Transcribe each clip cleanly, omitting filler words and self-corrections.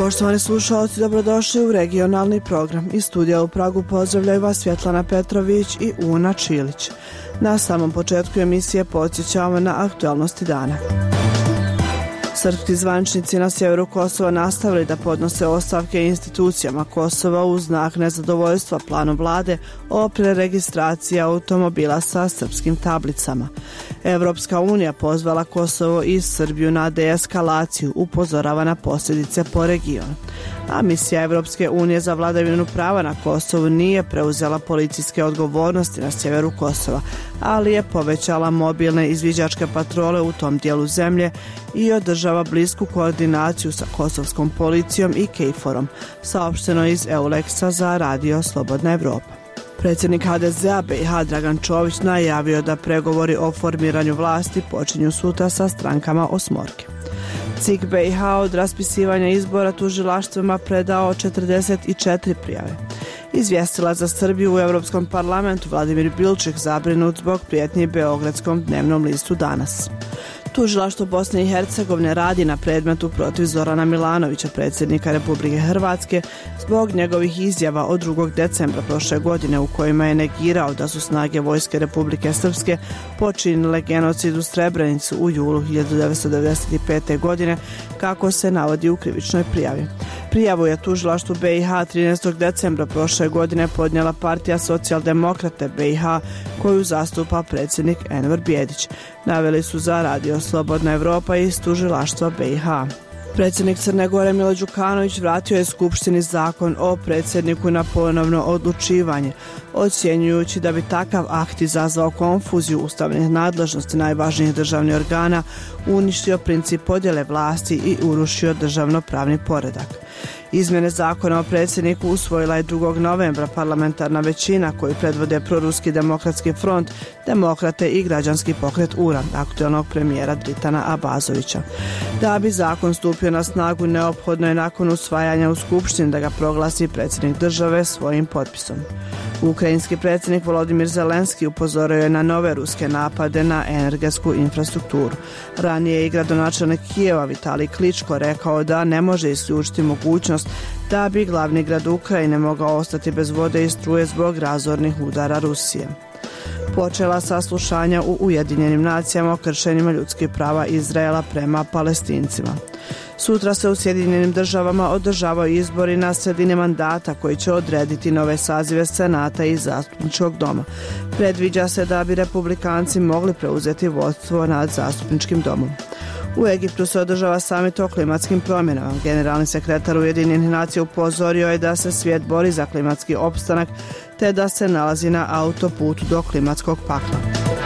Poštovani slušalci, dobrodošli u regionalni program. Iz studija u Pragu pozdravljaju vas Svjetlana Petrović i Una Čilić. Na samom početku emisije podsjećamo na aktualnosti dana. Srpski zvaničnici na sjeveru Kosova nastavili da podnose ostavke institucijama Kosova u znak nezadovoljstva planom vlade o preregistraciji automobila sa srpskim tablicama. Evropska unija pozvala Kosovo i Srbiju na deeskalaciju, upozorava na posljedice po regionu. A misija Evropske unije za vladavinu prava na Kosovu nije preuzela policijske odgovornosti na sjeveru Kosova, ali je povećala mobilne izviđačke patrole u tom dijelu zemlje i održava blisku koordinaciju sa kosovskom policijom i KFOR-om, saopšteno iz Euleksa za radio Slobodna Evropa. Predsjednik HDZ-a BiH Dragan Čović najavio da pregovori o formiranju vlasti počinju sutra sa strankama osmorke. CIK BiH od raspisivanja izbora tužilaštvima predao 44 prijave. Izvijestila za Srbiju u Europskom parlamentu Vladimir Bilčik zabrinut zbog prijetnji Beogradskom dnevnom listu Danas. Tužilaštvo Bosne i Hercegovine radi na predmetu protiv Zorana Milanovića, predsjednika Republike Hrvatske, zbog njegovih izjava od 2. decembra prošle godine u kojima je negirao da su snage Vojske Republike Srpske počinile genocid u Srebrenicu u julu 1995. godine, kako se navodi u krivičnoj prijavi. Prijavu je tužilaštvu BiH 13. decembra prošle godine podnijela partija Socijaldemokrate BiH koju zastupa predsjednik Enver Bijedić, naveli su za radio Slobodna Evropa iz tužilaštva BiH. Predsjednik Crne Gore Milo Đukanović vratio je Skupštini zakon o predsjedniku na ponovno odlučivanje, ocjenjujući da bi takav akt izazvao konfuziju ustavnih nadležnosti najvažnijih državnih organa, uništio princip podjele vlasti i urušio državno-pravni poredak. Izmjene zakona o predsjedniku usvojila je 2. novembra parlamentarna većina koju predvode Proruski demokratski front, Demokrate i građanski pokret URA, aktualnog premijera Dritana Abazovića. Da bi zakon stupio na snagu, neophodno je nakon usvajanja u Skupštini da ga proglasi predsjednik države svojim potpisom. Ukrajinski predsjednik Volodimir Zelenski upozorio je na nove ruske napade na energetsku infrastrukturu. Ranije je i gradonačelnik Kijeva Vitalij Kličko rekao da ne može isključiti mogućnost da bi glavni grad Ukrajine mogao ostati bez vode i struje zbog razornih udara Rusije. Počela saslušanja u Ujedinjenim nacijama o kršenjima ljudskih prava Izraela prema Palestincima. Sutra se u Sjedinjenim državama održavaju izbori na sredini mandata koji će odrediti nove sazive Senata i Zastupničkog doma. Predviđa se da bi republikanci mogli preuzeti vodstvo nad Zastupničkim domom. U Egiptu se održava samit o klimatskim promjenama. Generalni sekretar Ujedinjenih nacija upozorio je da se svijet bori za klimatski opstanak te da se nalazi na autoputu do klimatskog pakla.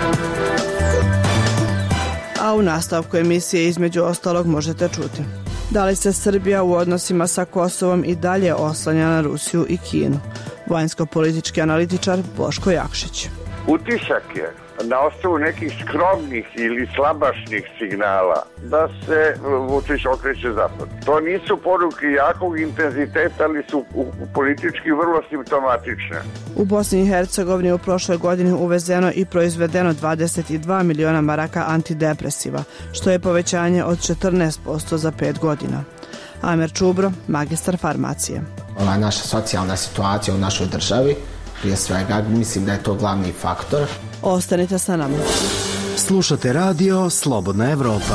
A u nastavku emisije između ostalog možete čuti: da li se Srbija u odnosima sa Kosovom i dalje oslanja na Rusiju i Kinu? Vanjsko-politički analitičar Boško Jakšić. Utisak je na osnovu nekih skromnih ili slabašnih signala da se Vučić okreće zapad. To nisu poruke jakog intenziteta, ali su politički vrlo simptomatične. U Bosni i Hercegovini u prošloj godini uvezeno i proizvedeno 22 miliona maraka antidepresiva, što je povećanje od 14% za 5 godina. Amer Čubro, magistar farmacije. Ova naša socijalna situacija u našoj državi, prije svega, mislim da je to glavni faktor. Ostanite sa nama. Slušate radio Slobodna Evropa.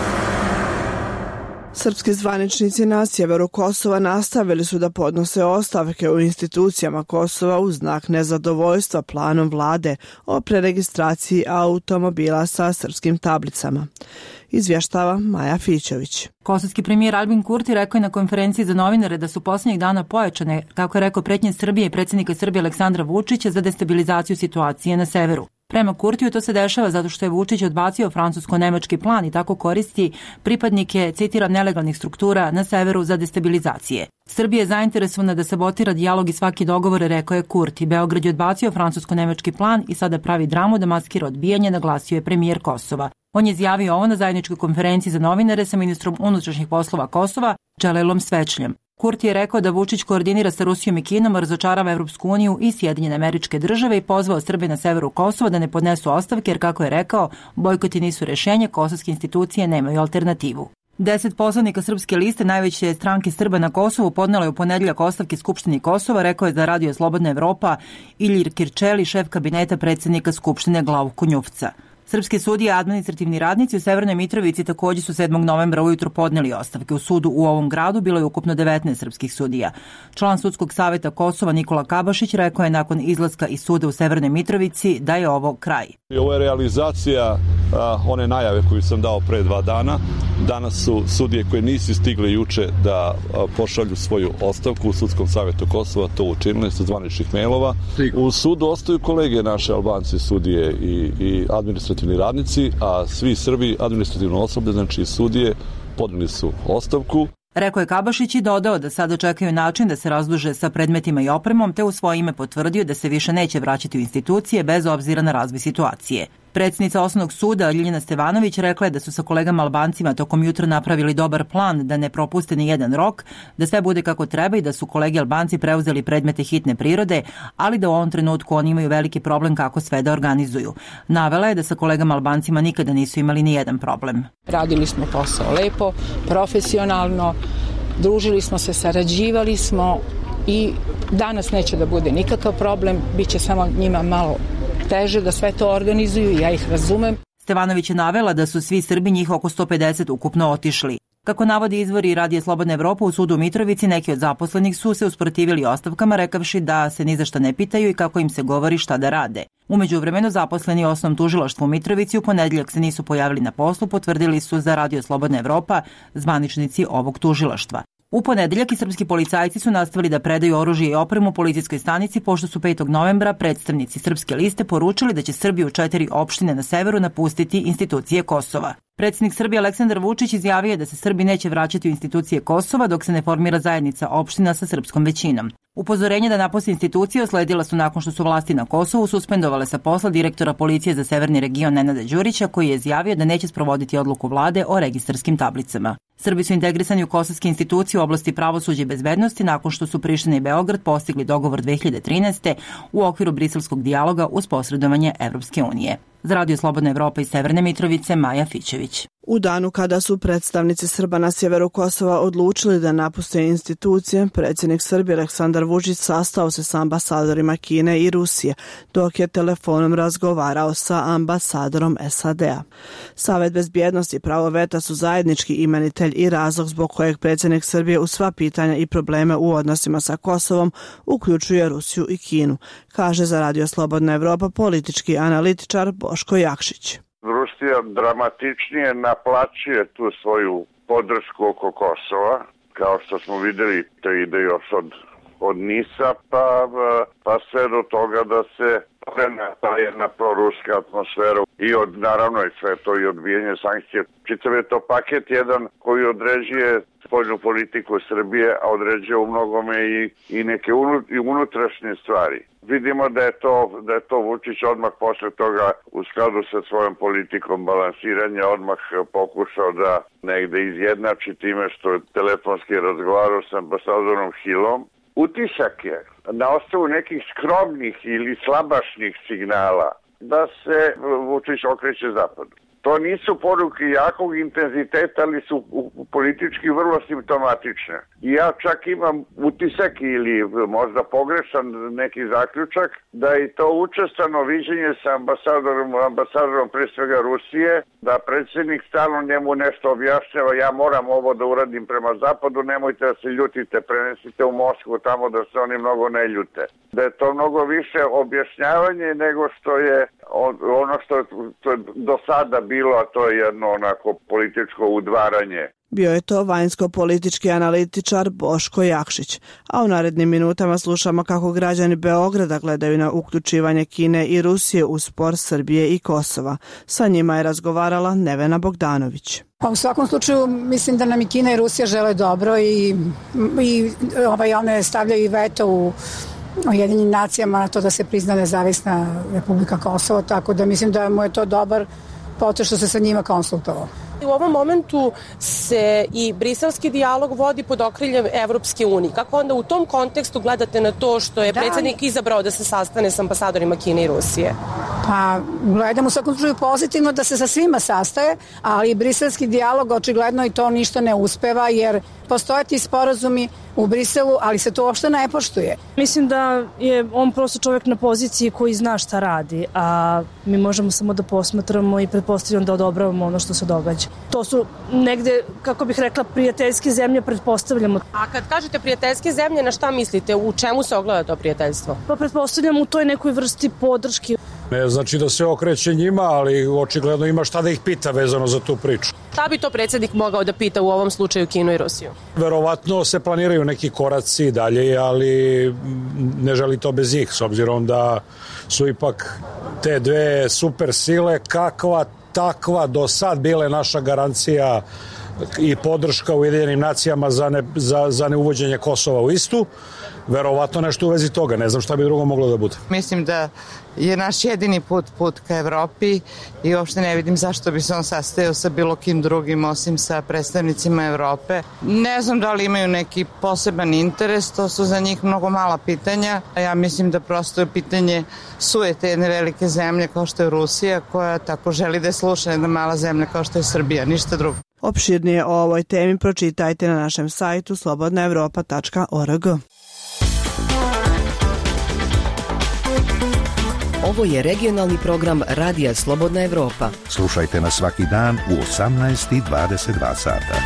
Srpski zvaničnici na sjeveru Kosova nastavili su da podnose ostavke u institucijama Kosova u znak nezadovoljstva planom vlade o preregistraciji automobila sa srpskim tablicama. Izvještava Maja Fićević. Kosovski premijer Albin Kurti rekao je na konferenciji za novinare da su posljednjih dana pojačane, kako je rekao, pretnje Srbije i predsjednika Srbije Aleksandra Vučića za destabilizaciju situacije na severu. Prema Kurtiju to se dešava zato što je Vučić odbacio francusko-nemački plan i tako koristi pripadnike, citiram, nelegalnih struktura na severu za destabilizacije. Srbija je zainteresovana da sabotira dijalog i svaki dogovor, rekao je Kurti. Beograd je odbacio francusko-nemački plan i sada pravi dramu da maskira odbijanje, naglasio je premijer Kosova. On je izjavio ovo na zajedničkoj konferenciji za novinare sa ministrom unutrašnjih poslova Kosova, Dželilom Svečljem. Kurti je rekao da Vučić koordinira sa Rusijom i Kinom, razočarava Evropsku uniju i Sjedinjene Američke Države i pozvao Srbe na severu Kosova da ne podnesu ostavke jer, kako je rekao, bojkoti nisu rješenje, kosovske institucije nemaju alternativu. 10 poslanika Srpske liste, najveće stranke Srba na Kosovu, podnelo je u ponedeljak ostavke Skupštini Kosova, rekao je za Radio Slobodna Evropa Ilir Kirčeli, šef kabineta predsjednika Skupštine Glavko Njufca. Srpske sudije i administrativni radnici u Severnoj Mitrovici također su 7. novembra ujutro podneli ostavke. U sudu u ovom gradu bilo je ukupno 19 srpskih sudija. Član Sudskog saveta Kosova Nikola Kabašić rekao je nakon izlaska iz suda u Severnoj Mitrovici da je ovo kraj. Ovo je realizacija one najave koju sam dao pre 2 dana. Danas su sudije koje nisu stigle juče da pošalju svoju ostavku u Sudskom savetu Kosova to učinili sa zvaničnih mailova. U sudu ostaju kolege naše Albanci, sudije i administrativni radnici, a svi Srbi administrativno osoblje, znači sudije, podneli su ostavku. Rekao je Kabašić i dodao da sada čekaju način da se razduže sa predmetima i opremom, te u svoje ime potvrdio da se više neće vraćati u institucije bez obzira na razvoj situacije. Predsjednica Osnovnog suda Ljiljana Stevanović rekla je da su sa kolegama Albancima tokom jutra napravili dobar plan da ne propuste ni jedan rok, da sve bude kako treba i da su kolege Albanci preuzeli predmete hitne prirode, ali da u ovom trenutku oni imaju veliki problem kako sve da organizuju. Navela je da sa kolegama Albancima nikada nisu imali ni jedan problem. Radili smo posao lepo, profesionalno, družili smo se, sarađivali smo i danas neće da bude nikakav problem, bit će samo njima malo teže da sve to organizuju, ja ih razumem. Stevanović je navela da su svi Srbi, njih oko 150, ukupno otišli. Kako navodi izvori Radija Slobodna Evropa, u sudu u Mitrovici neki od zaposlenih su se usprotivili ostavkama, rekavši da se ni za šta ne pitaju i kako im se govori šta da rade. U međuvremenu zaposleni u Osnovnom tužilaštvu u Mitrovici u ponedeljak se nisu pojavili na poslu, potvrdili su za Radio Slobodna Evropa zvaničnici ovog tužilaštva. U ponedeljak i srpski policajci su nastavili da predaju oružje i opremu policijskoj stanici, pošto su 5. novembra predstavnici Srpske liste poručili da će Srbi u 4 opštine na severu napustiti institucije Kosova. Predsjednik Srbije Aleksandar Vučić izjavio je da se Srbi neće vraćati u institucije Kosova dok se ne formira zajednica opština sa srpskom većinom. Upozorenje da napusti institucije usledila su nakon što su vlasti na Kosovu suspendovale sa posla direktora policije za severni region Nenada Đurića, koji je izjavio da neće sprovoditi odluku vlade o registarskim tablicama. Srbi su integrisani u kosovske institucije u oblasti pravosuđa i bezbednosti nakon što su Priština i Beograd postigli dogovor 2013. u okviru briselskog dijaloga uz posredovanje Evropske unije. Za Radio Slobodna Evropa iz Severne Mitrovice, Maja Fićević. U danu kada su predstavnici Srba na sjeveru Kosova odlučili da napuste institucije, predsjednik Srbije Aleksandar Vučić sastao se sa ambasadorima Kine i Rusije, dok je telefonom razgovarao sa ambasadorom SAD-a. Savet bezbjednosti i pravo veta su zajednički imenitelj i razlog zbog kojeg predsjednik Srbije u sva pitanja i probleme u odnosima sa Kosovom uključuje Rusiju i Kinu, kaže za Radio Slobodna Evropa politički analitičar Boško Jakšić. Rusija dramatičnije naplaćuje tu svoju podršku oko Kosova, kao što smo vidjeli, to ide još od Nisa, pa sve do toga da se prena ta jedna proruska atmosfera i naravno i sve to i odbijanje sankcije. Čitav je to paket jedan koji određuje spoljnu politiku Srbije, a određuje u mnogome i neke unutrašnje stvari. Vidimo da je to Vučić odmah posle toga u skladu sa svojom politikom balansiranja odmah pokušao da negde izjednači time što je telefonski razgovarao sa ambasadorom Hillom. Utisak je na osnovu nekih skromnih ili slabašnih signala da se Vučić okreće zapadu. To nisu poruke jakog intenziteta, ali su politički vrlo simptomatične. I ja čak imam utisak ili možda pogrešan neki zaključak da je to učestano viđenje sa ambasadorom pre svega Rusije, da predsjednik stalno njemu nešto objašnjava, ja moram ovo da uradim prema zapadu, nemojte da se ljutite, prenesite u Moskvu tamo da se oni mnogo ne ljute. Da je to mnogo više objašnjavanje nego što je ono što je do sada bilo, a to je jedno onako političko udvaranje. Bio je to vanjsko-politički analitičar Boško Jakšić, a u narednim minutama slušamo kako građani Beograda gledaju na uključivanje Kine i Rusije u spor Srbije i Kosova. Sa njima je razgovarala Nevena Bogdanović. Pa u svakom slučaju mislim da nam i Kina i Rusija žele dobro i one stavljaju i veto u Ujedinjenim nacijama na to da se prizna nezavisna Republika Kosovo, tako da mislim da mu je to dobar potez što se sa njima konsultovao. U ovom momentu se i briselski dijalog vodi pod okriljem Evropske unije. Kako onda u tom kontekstu gledate na to što je predsjednik izabrao da se sastane s ambasadorima Kine i Rusije? Pa gledam u svakom slučaju pozitivno da se sa svima sastaje, ali briselski dijalog očigledno i to ništa ne uspeva, jer postoje ti sporazumi u Briselu, ali se to uopšte ne poštuje. Mislim da je on prosto čovjek na poziciji koji zna šta radi, a mi možemo samo da posmatramo i pretpostavljamo da odobravamo ono što se događa. To su negde, kako bih rekla, prijateljske zemlje, pretpostavljamo. A kad kažete prijateljske zemlje, na šta mislite? U čemu se ogleda to prijateljstvo? Pa pretpostavljamo u toj nekoj vrsti podrške. Ne znači da se okreće njima, ali očigledno ima šta da ih pita vezano za tu priču. Šta bi to predsjednik mogao da pita u ovom slučaju Kinu i Rusiju? Verovatno se planiraju neki koraci dalje, ali ne želi to bez njih, s obzirom da su ipak te dve super sile kakva takva do sad bile naša garancija i podrška Ujedinjenim nacijama za neuvođenje Kosova u istu. Verovatno nešto u vezi toga, ne znam šta bi drugo moglo da bude. Mislim da je naš jedini put ka Evropi i uopšte ne vidim zašto bi se on sastajao sa bilo kim drugim osim sa predstavnicima Evrope. Ne znam da li imaju neki poseban interes, to su za njih mnogo mala pitanja. Ja mislim da prosto je pitanje sujete jedne velike zemlje kao što je Rusija, koja tako želi da sluša jedna mala zemlja kao što je Srbija, ništa drugo. Opširnije o ovoj temi pročitajte na našem sajtu slobodnaevropa.org. Ovo je regionalni program Radija Slobodna Evropa. Slušajte nas svaki dan u 18:22 sata.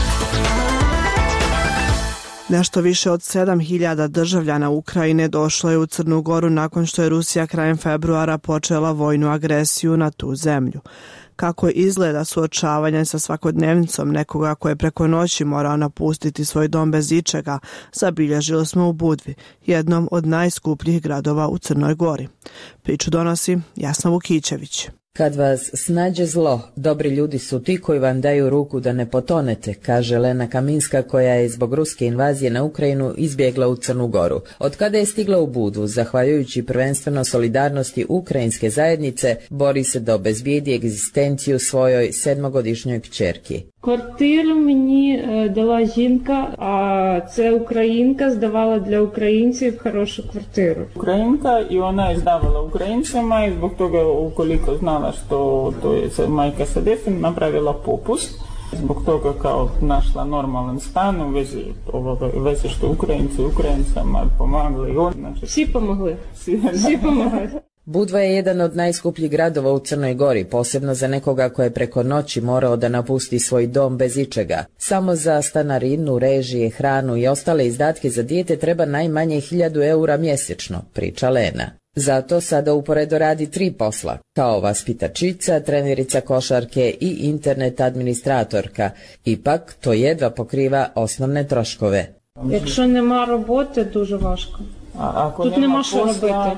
Nešto više od 7.000 državljana Ukrajine došlo je u Crnu Goru nakon što je Rusija krajem februara počela vojnu agresiju na tu zemlju. Kako izgleda suočavanje sa svakodnevnicom nekoga koje preko noći morao napustiti svoj dom bez ičega, zabilježili smo u Budvi, jednom od najskupljih gradova u Crnoj Gori. Priču donosi Jasna Vukićević. Kad vas snađe zlo, dobri ljudi su ti koji vam daju ruku da ne potonete, kaže Lena Kaminska, koja je zbog ruske invazije na Ukrajinu izbjegla u Crnu Goru. Od kada je stigla u Budvu, zahvaljujući prvenstveno solidarnosti ukrajinske zajednice, bori se da obezbijedi egzistenciju svojoj 7-godišnjoj kćerki. Квартиру мені дала жінка, а це українка здавала для українців хорошу квартиру. Українка, і вона і здавала українцяма, і због того, ukoliko znala što to je majka sa djecom, napravila popust. Zbog toga kao našla normalan stan u vezi što Ukrajinci Ukrajincama pomagli. Znači, svi pomogli. Svi pomogli. Budva je jedan od najskupljih gradova u Crnoj Gori, posebno za nekoga ko je preko noći morao da napusti svoj dom bez ičega. Samo za stanarinu, režije, hranu i ostale izdatke za dijete treba najmanje 1.000 eura mjesečno, priča Lena. Zato sada uporedo radi 3 posla, kao vaspitačica, trenerica košarke i internet administratorka. Ipak to jedva pokriva osnovne troškove. Якщо нема роботи, дуже важко. Тут нема що робити.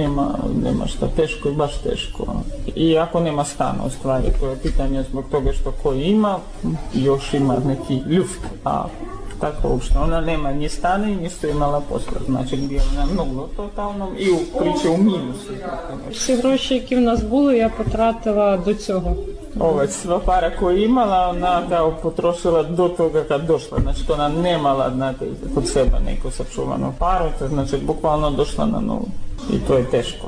Nema šta, teško je, baš teško. I ako nema stana, u stvari, to je pitanje zbog toga što ko ima, još ima neki luft, a tako uopšte. Ona nema ni stana i nisto imala posla, znači gdje je na nulu totalnom i u priče u minusu. Всі гроші, які в нас були, я потратила до цього. Sva para koju imala, ona kao potrošila do toga kad došla. Znači, ona nemala, znate, kod sebe neku sačuvanu paru, znači, bukvalno došla na nulu. І то є тяжко.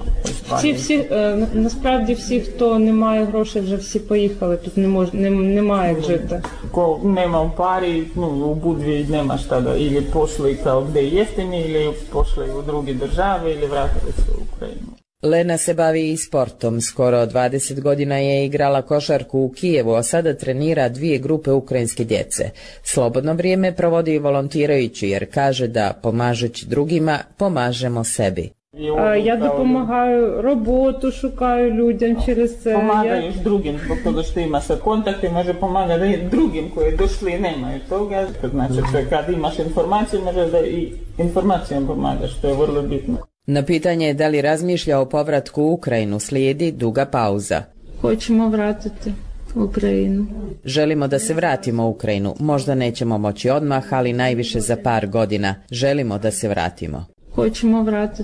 Насправді всі, хто не має грошей, вже всі поїхали. Тут немає як жити. Ko nema u pari, u Budvi nema šta da, ili pošli kao gde je jeftini, ili pošli u druge države, ili vratili se u Ukrajinu. Lena se bavi i sportom. Skoro 20 godina je igrala košarku u Kijevu, a sada trenira 2 grupe ukrajinske djece. Slobodno vrijeme provodi volontirajući, jer kaže da pomažući drugima, pomažemo sebi. Я допомагаю, роботу шукаю людям через це. Помагаєш другим, zbog toga što ima sad kontakte, može pomagati drugim koji došli i nemaju toga. Znači, kad imaš informaciju, može da i informacijom pomagaš, što je vrlo bitno. Na pitanje da li razmišlja o povratku u Ukrajinu slijedi duga pauza. Hoćemo vratiti Ukrajinu. Želimo da se vratimo u Ukrajinu. Možda nećemo moći odmah, ali najviše za par godina. Želimo da se vratimo. Hoćemo vratiti.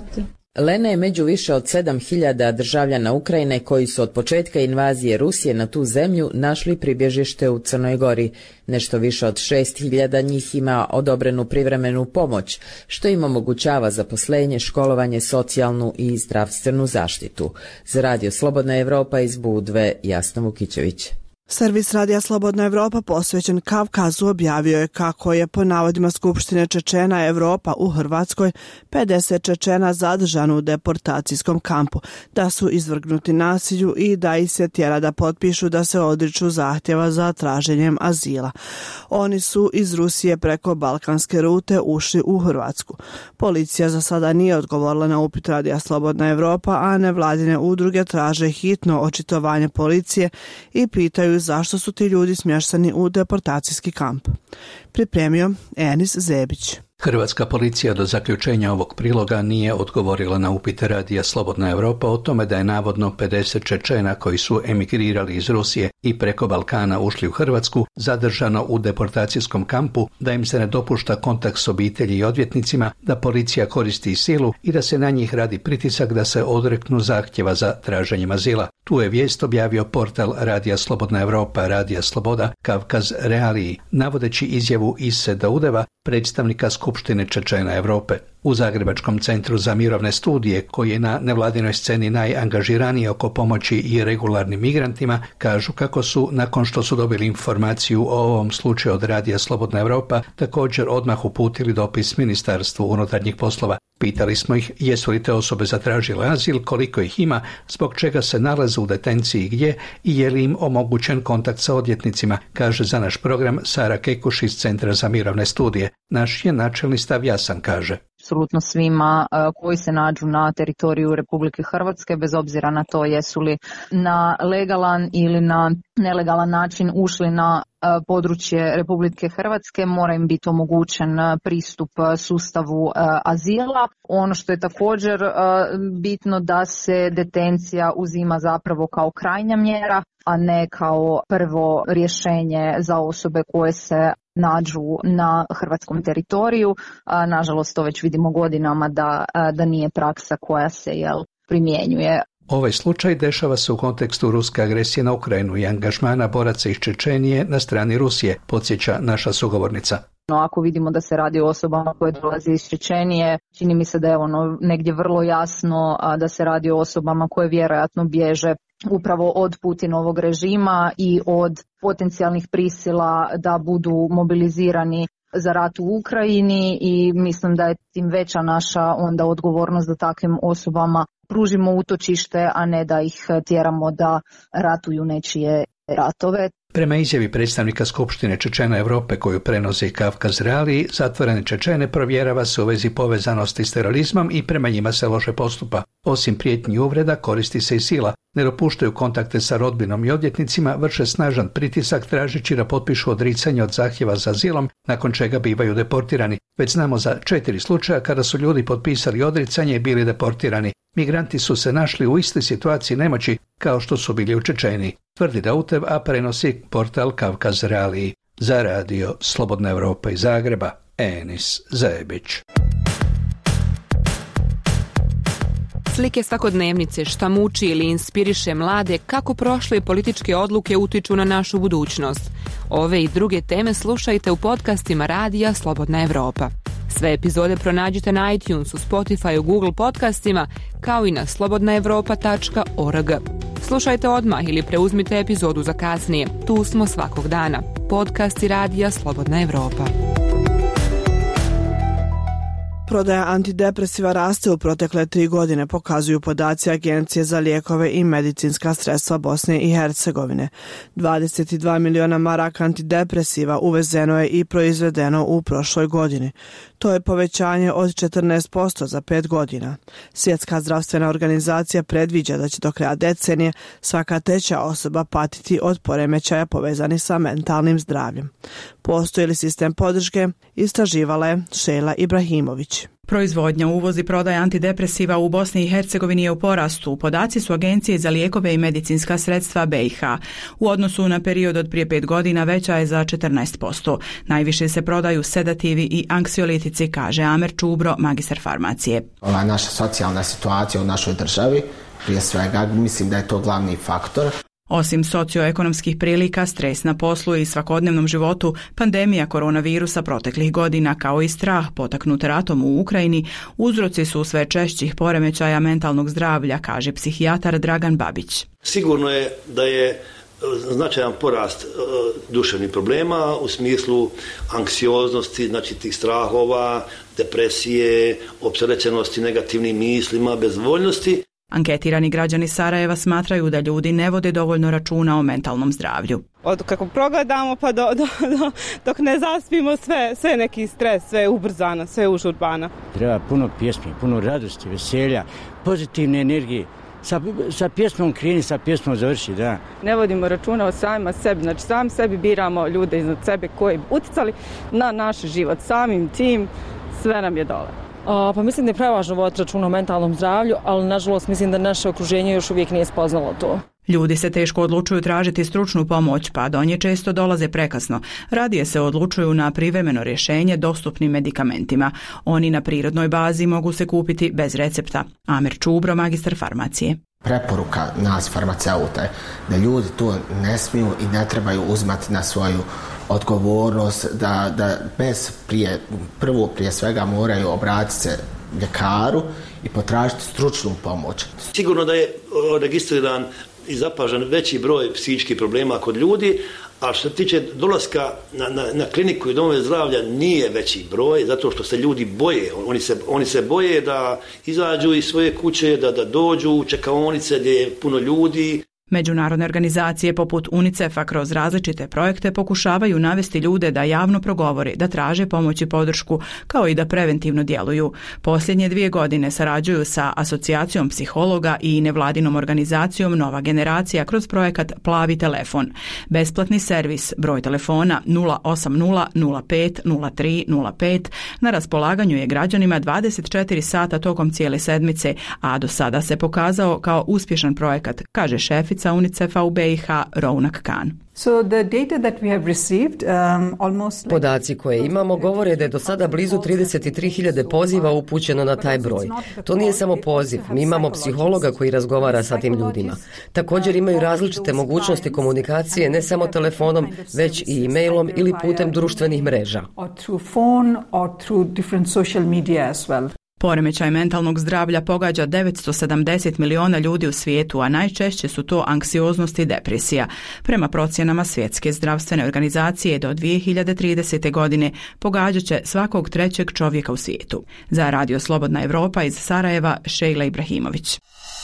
Lena je među više od 7.000 državljana Ukrajine koji su od početka invazije Rusije na tu zemlju našli pribježište u Crnoj Gori. Nešto više od 6.000 njih ima odobrenu privremenu pomoć, što im omogućava zaposlenje, školovanje, socijalnu i zdravstvenu zaštitu. Za Radio Slobodna Evropa iz Budve, Jasna Vukićević. Servis Radija Slobodna Evropa posvećen Kavkazu objavio je kako je po navodima Skupštine Čečena Evropa u Hrvatskoj 50 Čečena zadržano u deportacijskom kampu, da su izvrgnuti nasilju i da ih se tjera da potpišu da se odriču zahtjeva za traženjem azila. Oni su iz Rusije preko balkanske rute ušli u Hrvatsku. Policija za sada nije odgovorila na upit Radija Slobodna Evropa, a nevladine udruge traže hitno očitovanje policije i pitaju zašto su ti ljudi smješteni u deportacijski kamp. Pripremio Enis Zebić. Hrvatska policija do zaključenja ovog priloga nije odgovorila na upite Radija Slobodna Evropa o tome da je navodno 50 Čečena koji su emigrirali iz Rusije i preko Balkana ušli u Hrvatsku zadržano u deportacijskom kampu, da im se ne dopušta kontakt s obitelji i odvjetnicima, da policija koristi silu i da se na njih radi pritisak da se odreknu zahtjeva za traženjem azila. Tu je vijest objavio portal Radija Slobodna Evropa, Radija Sloboda, Kavkaz Realiji, navodeći izjavu Ise Daudeva, predstavnika Skupštine Čečena Evrope. U Zagrebačkom centru za mirovne studije, koji je na nevladinoj sceni najangažiraniji oko pomoći i regularnim migrantima, kažu kako su, nakon što su dobili informaciju o ovom slučaju od Radija Slobodna Evropa, također odmah uputili dopis Ministarstvu unutarnjih poslova. Pitali smo ih jesu li te osobe zatražile azil, koliko ih ima, zbog čega se nalaze u detenciji gdje i je li im omogućen kontakt sa odvjetnicima, kaže za naš program Sara Kekuš iz Centra za mirovne studije. Naš je načelni stav jasan, kaže. Apsolutno svima koji se nađu na teritoriju Republike Hrvatske, bez obzira na to jesu li na legalan ili na nelegalan način ušli na područje Republike Hrvatske, mora im biti omogućen pristup sustavu azila. Ono što je također bitno da se detencija uzima zapravo kao krajnja mjera, a ne kao prvo rješenje za osobe koje se nađu na hrvatskom teritoriju. Nažalost, to već vidimo godinama da nije praksa koja se primjenjuje. Ovaj slučaj dešava se u kontekstu ruske agresije na Ukrajinu i angažmana boraca iz Čečenije na strani Rusije, podsjeća naša sugovornica. Ako vidimo da se radi o osobama koje dolaze iz Čečenije, čini mi se da je negdje vrlo jasno da se radi o osobama koje vjerojatno bježe upravo od Putinovog režima i od potencijalnih prisila da budu mobilizirani za rat u Ukrajini, i mislim da je tim veća naša onda odgovornost da takvim osobama pružimo utočište, a ne da ih tjeramo da ratuju nečije ratove. Prema izjavi predstavnika Skupštine Čečena Evrope koju prenosi Kavkaz Realiji, zatvorene Čečene provjerava se u vezi povezanosti s terorizmom i prema njima se loše postupa. Osim prijetnji i uvreda, koristi se i sila. Ne dopuštaju kontakte sa rodbinom i odvjetnicima, vrše snažan pritisak tražeći da potpišu odricanje od zahtjeva za azilom, nakon čega bivaju deportirani. Već znamo za 4 slučaja kada su ljudi potpisali odricanje i bili deportirani. Migranti su se našli u istoj situaciji nemoći kao što su bili u Čečeniji, tvrdi Dautev, a prenosi portal Kavkaz Realiji. Za Radio Slobodna Evropa iz Zagreba, Enis Zebić. Slike svakodnevnice, šta muči ili inspiriše mlade, kako prošle političke odluke utiču na našu budućnost. Ove i druge teme slušajte u podcastima Radija Slobodna Evropa. Sve epizode pronađite na iTunesu, Spotifyu, Google podcastima, kao i na slobodnaevropa.org. Slušajte odmah ili preuzmite epizodu za kasnije. Tu smo svakog dana. Podcasti Radija Slobodna Evropa. Prodaja antidepresiva raste u protekle 3 godine, pokazuju podaci Agencije za lijekove i medicinska sredstva Bosne i Hercegovine. 22 miliona maraka antidepresiva uvezeno je i proizvedeno u prošloj godini. To je povećanje od 14% za 5 godina. Svjetska zdravstvena organizacija predviđa da će do kraja decenije svaka 3. osoba patiti od poremećaja povezanih sa mentalnim zdravljem. Postoji li sistem podrške? Istraživala je Šejla Ibrahimović. Babić. Proizvodnja, uvoz i prodaja antidepresiva u Bosni i Hercegovini je u porastu. Podaci su Agencije za lijekove i medicinska sredstva BiH. U odnosu na period od prije 5 godina veća je za 14%. Najviše se prodaju sedativi i anksiolitici, kaže Amer Čubro, magistar farmacije. Ova naša socijalna situacija u našoj državi, prije svega, mislim da je to glavni faktor. Osim socioekonomskih prilika, stres na poslu i svakodnevnom životu, pandemija koronavirusa proteklih godina kao i strah potaknut ratom u Ukrajini uzroci su sve češćih poremećaja mentalnog zdravlja, kaže psihijatar Dragan Babić. Sigurno je da je značajan porast duševnih problema u smislu anksioznosti, znači tih strahova, depresije, opterećenosti negativnim mislima, bezvoljnosti. Anketirani građani Sarajeva smatraju da ljudi ne vode dovoljno računa o mentalnom zdravlju. Od kako progledamo pa dok ne zaspimo sve neki stres, sve je ubrzano, sve je užurbano. Treba puno pjesmi, puno radosti, veselja, pozitivne energije. Sa pjesmom kreni, sa pjesmom završi, da. Ne vodimo računa o samima sebi, znači sam sebi biramo ljude iznad sebe koji uticali na naš život. Samim tim sve nam je dole. Pa mislim da je prevažno voditi računa o mentalnom zdravlju, ali nažalost mislim da naše okruženje još uvijek nije spoznalo to. Ljudi se teško odlučuju tražiti stručnu pomoć, pa do nje često dolaze prekasno. Radije se odlučuju na privremeno rješenje dostupnim medikamentima. Oni na prirodnoj bazi mogu se kupiti bez recepta. Amer Čubro, magistar farmacije. Preporuka nas farmaceuta je da ljudi to ne smiju i ne trebaju uzmati na svoju odgovornost, da prije svega moraju obratiti se ljekaru i potražiti stručnu pomoć. Sigurno da je registriran i zapažan veći broj psihičkih problema kod ljudi, a što se tiče dolaska na kliniku i domove zdravlja nije veći broj, zato što se ljudi boje. Oni se boje da izađu iz svoje kuće, da dođu u čekaonice gdje je puno ljudi. Međunarodne organizacije poput UNICEF-a kroz različite projekte pokušavaju navesti ljude da javno progovore, da traže pomoć i podršku, kao i da preventivno djeluju. Posljednje 2 godine sarađuju sa Asocijacijom psihologa i nevladinom organizacijom Nova generacija kroz projekat Plavi telefon. Besplatni servis, broj telefona 080 05 03 05, na raspolaganju je građanima 24 sata tokom cijele sedmice, a do sada se pokazao kao uspješan projekat, kaže šefica UNICEF-a u BiH Rounak Khan. Podaci koje imamo govore da je do sada blizu 33.000 poziva upućeno na taj broj. To nije samo poziv, mi imamo psihologa koji razgovara sa tim ljudima. Također imaju različite mogućnosti komunikacije ne samo telefonom, već i e-mailom ili putem društvenih mreža. Poremećaj mentalnog zdravlja pogađa 970 miliona ljudi u svijetu, a najčešće su to anksioznost i depresija. Prema procjenama Svjetske zdravstvene organizacije do 2030. godine pogađat će svakog 3. čovjeka u svijetu. Za Radio Slobodna Evropa iz Sarajeva, Šejla Ibrahimović.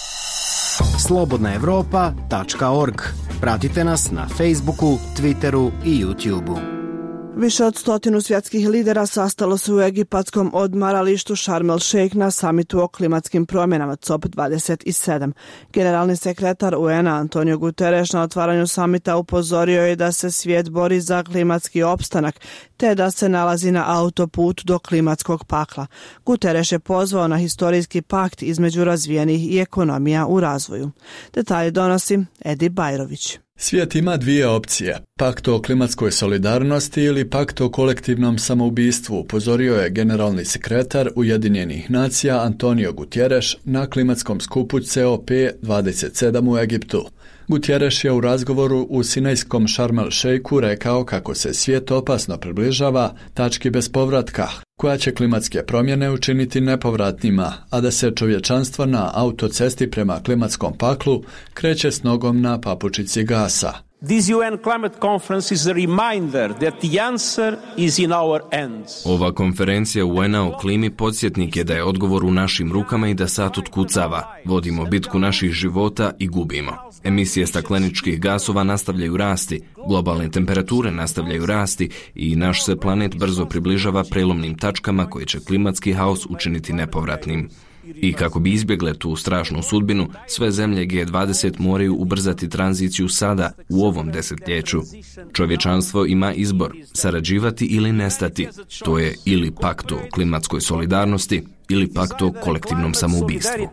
slobodnaevropa.org. Pratite nas na Facebooku, Twitteru i YouTubeu. Više od 100 svjetskih lidera sastalo se u egipatskom odmaralištu Sharm el Sheikh na samitu o klimatskim promjenama COP27. Generalni sekretar UN-a Antonio Guterres na otvaranju samita upozorio je da se svijet bori za klimatski opstanak, te da se nalazi na autoput do klimatskog pakla. Guterres je pozvao na historijski pakt između razvijenih i ekonomija u razvoju. Detalje donosi Edi Bajrović. Svijet ima 2 opcije, pakt o klimatskoj solidarnosti ili pakt o kolektivnom samoubistvu, upozorio je generalni sekretar Ujedinjenih nacija Antonio Guterres na klimatskom skupu COP27 u Egiptu. Guterres je u razgovoru u sinajskom Sharm el Sheikhu rekao kako se svijet opasno približava tački bez povratka, koja će klimatske promjene učiniti nepovratnima, a da se čovječanstvo na autocesti prema klimatskom paklu kreće s nogom na papučici gasa. This UN climate conference is a reminder that the answer is in our hands. Ova konferencija UN-a o klimi podsjetnik je da je odgovor u našim rukama i da sat otkucava. Vodimo bitku naših života i gubimo. Emisije stakleničkih gasova nastavljaju rasti, globalne temperature nastavljaju rasti i naš se planet brzo približava prelomnim tačkama koje će klimatski haos učiniti nepovratnim. I kako bi izbjegle tu strašnu sudbinu, sve zemlje G20 moraju ubrzati tranziciju sada, u ovom desetljeću. Čovječanstvo ima izbor, sarađivati ili nestati. To je ili pakt o klimatskoj solidarnosti, ili pakt o kolektivnom samoubistvu.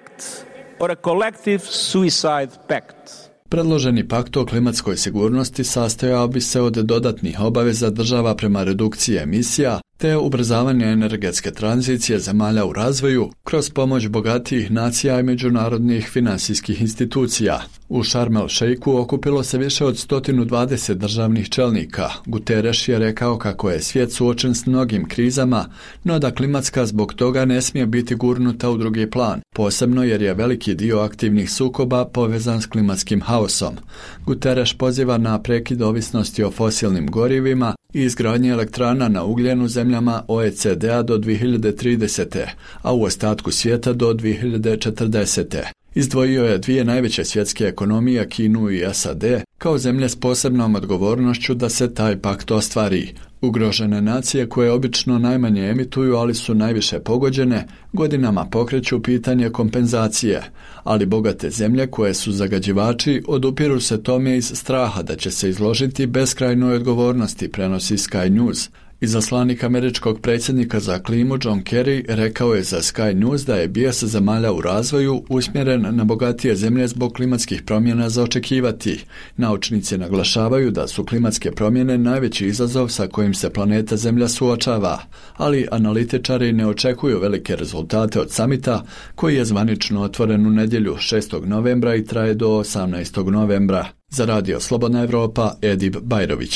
Predloženi pakt o klimatskoj sigurnosti sastojao bi se od dodatnih obaveza država prema redukciji emisija te ubrzavanje energetske tranzicije zemalja u razvoju kroz pomoć bogatijih nacija i međunarodnih financijskih institucija. U Sharm el-Sheikhu okupilo se više od 120 državnih čelnika. Guterres je rekao kako je svijet suočen s mnogim krizama, no da klimatska zbog toga ne smije biti gurnuta u drugi plan, posebno jer je veliki dio aktivnih sukoba povezan s klimatskim haosom. Guterres poziva na prekid ovisnosti o fosilnim gorivima i izgradnje elektrana na ugljen u zemljama OECD-a do 2030. a u ostatku svijeta do 2040. Izdvojio je dvije najveće svjetske ekonomije, Kinu i SAD, kao zemlje s posebnom odgovornošću da se taj pakt ostvari. Ugrožene nacije koje obično najmanje emituju, ali su najviše pogođene, godinama pokreću pitanje kompenzacije, ali bogate zemlje koje su zagađivači odupiru se tome iz straha da će se izložiti beskrajnoj odgovornosti, prenosi Sky News. Izaslanik američkog predsjednika za klimu John Kerry rekao je za Sky News da je bijes zemalja u razvoju usmjeren na bogatije zemlje zbog klimatskih promjena za očekivati. Naučnici naglašavaju da su klimatske promjene najveći izazov sa kojim se planeta Zemlja suočava, ali analitičari ne očekuju velike rezultate od samita koji je zvanično otvoren u nedjelju 6. novembra i traje do 18. novembra. Za Radio Slobodna Evropa, Edib Bajrović.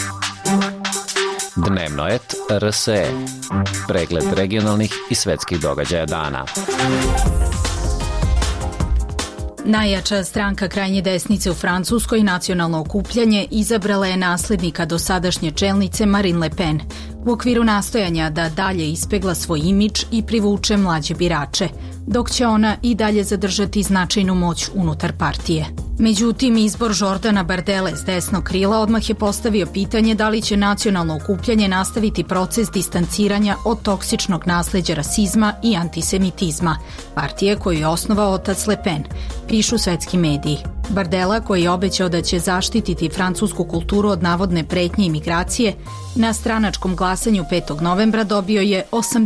Dnevno et RSE. Pregled regionalnih i svetskih događaja dana. Najjača stranka krajnje desnice u Francuskoj, Nacionalno okupljanje, izabrala je nasljednika dosadašnje čelnice Marine Le Pen u okviru nastojanja da dalje ispegla svoj imidž i privuče mlađe birače, dok će ona i dalje zadržati značajnu moć unutar partije. Međutim, izbor Jordana Bardelle s desnog krila odmah je postavio pitanje da li će Nacionalno okupljanje nastaviti proces distanciranja od toksičnog nasleđa rasizma i antisemitizma, partije koju je osnovao otac Le Pen, pišu svetski mediji. Bardella, koji je obećao da će zaštititi francusku kulturu od navodne pretnje imigracije, na stranačkom glasanju 5. novembra dobio je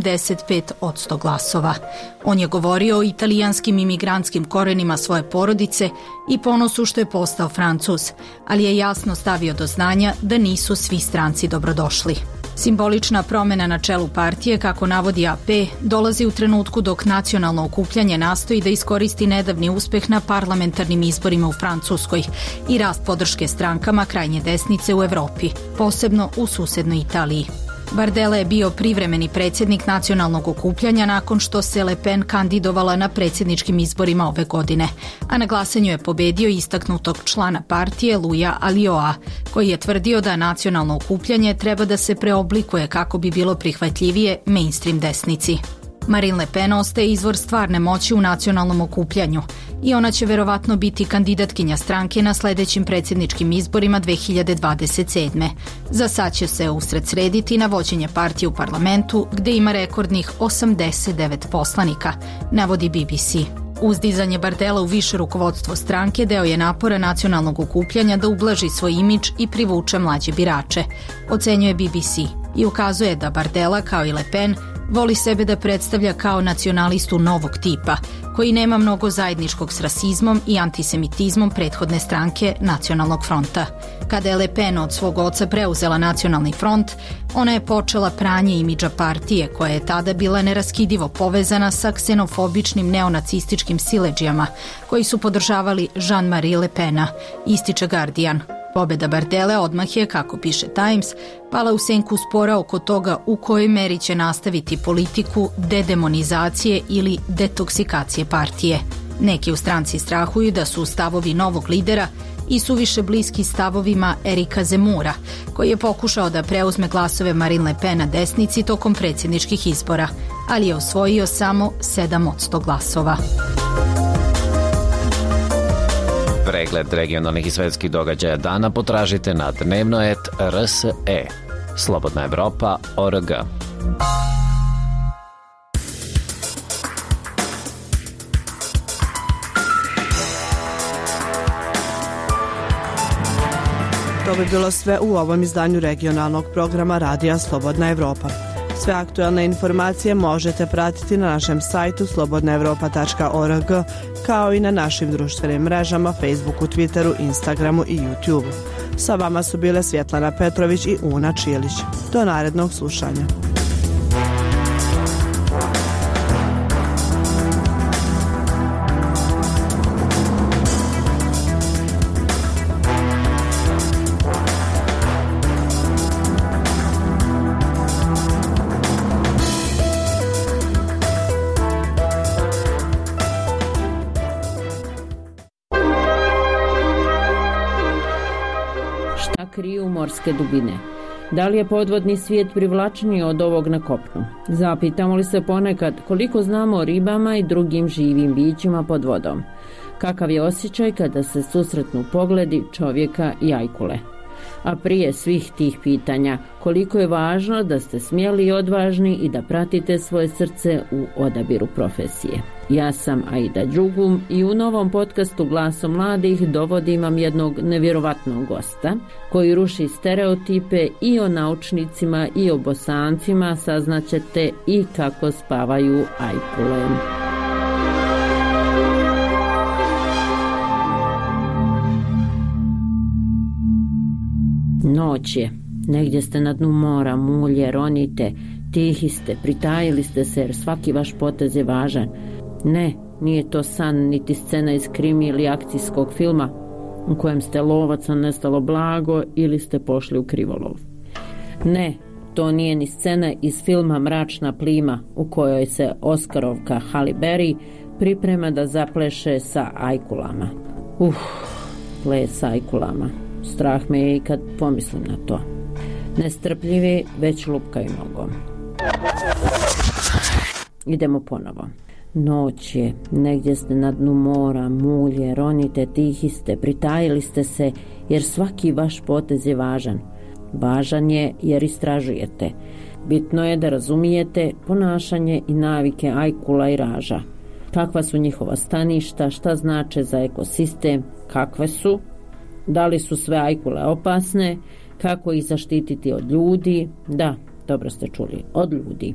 85% glasova. On je govorio o italijanskim imigrantskim korenima svoje porodice i ponosu što je postao Francuz, ali je jasno stavio do znanja da nisu svi stranci dobrodošli. Simbolična promjena na čelu partije, kako navodi AP, dolazi u trenutku dok Nacionalno okupljanje nastoji da iskoristi nedavni uspeh na parlamentarnim izborima u Francuskoj i rast podrške strankama krajnje desnice u Evropi, posebno u susednoj Italiji. Bardella je bio privremeni predsjednik Nacionalnog okupljanja nakon što se Le Pen kandidovala na predsjedničkim izborima ove godine, a na glasanju je pobedio istaknutog člana partije Louisa Alioa, koji je tvrdio da Nacionalno okupljanje treba da se preoblikuje kako bi bilo prihvatljivije mainstream desnici. Marine Le Pen ostaje izvor stvarne moći u Nacionalnom okupljanju i ona će verovatno biti kandidatkinja stranke na sljedećim predsjedničkim izborima 2027. Za sad će se usredsrediti na vođenje partije u parlamentu, gdje ima rekordnih 89 poslanika, navodi BBC. Uzdizanje Bardella u više rukovodstvo stranke deo je napora Nacionalnog okupljanja da ublaži svoj imidž i privuče mlađe birače, ocenjuje BBC, i ukazuje da Bardella, kao i Le Pen, voli sebe da predstavlja kao nacionalistu novog tipa, koji nema mnogo zajedničkog s rasizmom i antisemitizmom prethodne stranke Nacionalnog fronta. Kada je Le Pen od svog oca preuzela Nacionalni front, ona je počela pranje imidža partije, koja je tada bila neraskidivo povezana sa ksenofobičnim neonacističkim siledžijama, koji su podržavali Jean-Marie Le Pena, ističe Guardian. Pobjeda Bardelle odmah je, kako piše Times, pala u senku spora oko toga u kojoj meri će nastaviti politiku dedemonizacije ili detoksikacije partije. Neki u stranci strahuju da su stavovi novog lidera i suviše bliski stavovima Erika Zemura, koji je pokušao da preuzme glasove Marine Le Pen na desnici tokom predsjedničkih izbora, ali je osvojio samo 7% glasova. Pregled regionalnih i svetskih događaja dana potražite na dnevno.rs.e. Slobodna Evropa.org. To bi bilo sve u ovom izdanju regionalnog programa Radija Slobodna Evropa. Sve aktualne informacije možete pratiti na našem sajtu slobodnaevropa.org, kao i na našim društvenim mrežama Facebooku, Twitteru, Instagramu i YouTubeu. Sa vama su bile Svjetlana Petrović i Una Čilić. Do narednog slušanja. Kriju morske dubine. Da li je podvodni svijet privlačniji od ovog na kopnu? Zapitamo li se ponekad koliko znamo o ribama i drugim živim bićima pod vodom? Kakav je osjećaj kada se susretnu pogledi čovjeka i ajkule? A prije svih tih pitanja, koliko je važno da ste smjeli i odvažni i da pratite svoje srce u odabiru profesije. Ja sam Aida Đugum i u novom podcastu Glasom mladih dovodim vam jednog nevjerovatnog gosta koji ruši stereotipe i o naučnicima i o Bosancima, saznaćete i kako spavaju ajkule. Noć je, negdje ste na dnu mora, mulje, ronite, tihi ste, pritajili ste se jer svaki vaš potez je važan. Ne, nije to san niti scena iz krimi ili akcijskog filma u kojem ste lovac, a nestalo blago ili ste pošli u krivolov. Ne, to nije ni scena iz filma Mračna plima u kojoj se Oskarovka Halle Berry priprema da zapleše sa ajkulama. Ples sa ajkulama. Strah me je i kad pomislim na to. Nestrpljivi već lupkaju nogom. Idemo ponovo. Noć je, negdje ste na dnu mora, mulje, ronite, tihi ste, pritajili ste se jer svaki vaš potez je važan. Važan je jer istražujete. Bitno je da razumijete ponašanje i navike ajkula i raža. Kakva su njihova staništa, šta znače za ekosistem, kakve su, da li su sve ajkule opasne, kako ih zaštititi od ljudi. Da, dobro ste čuli, od ljudi.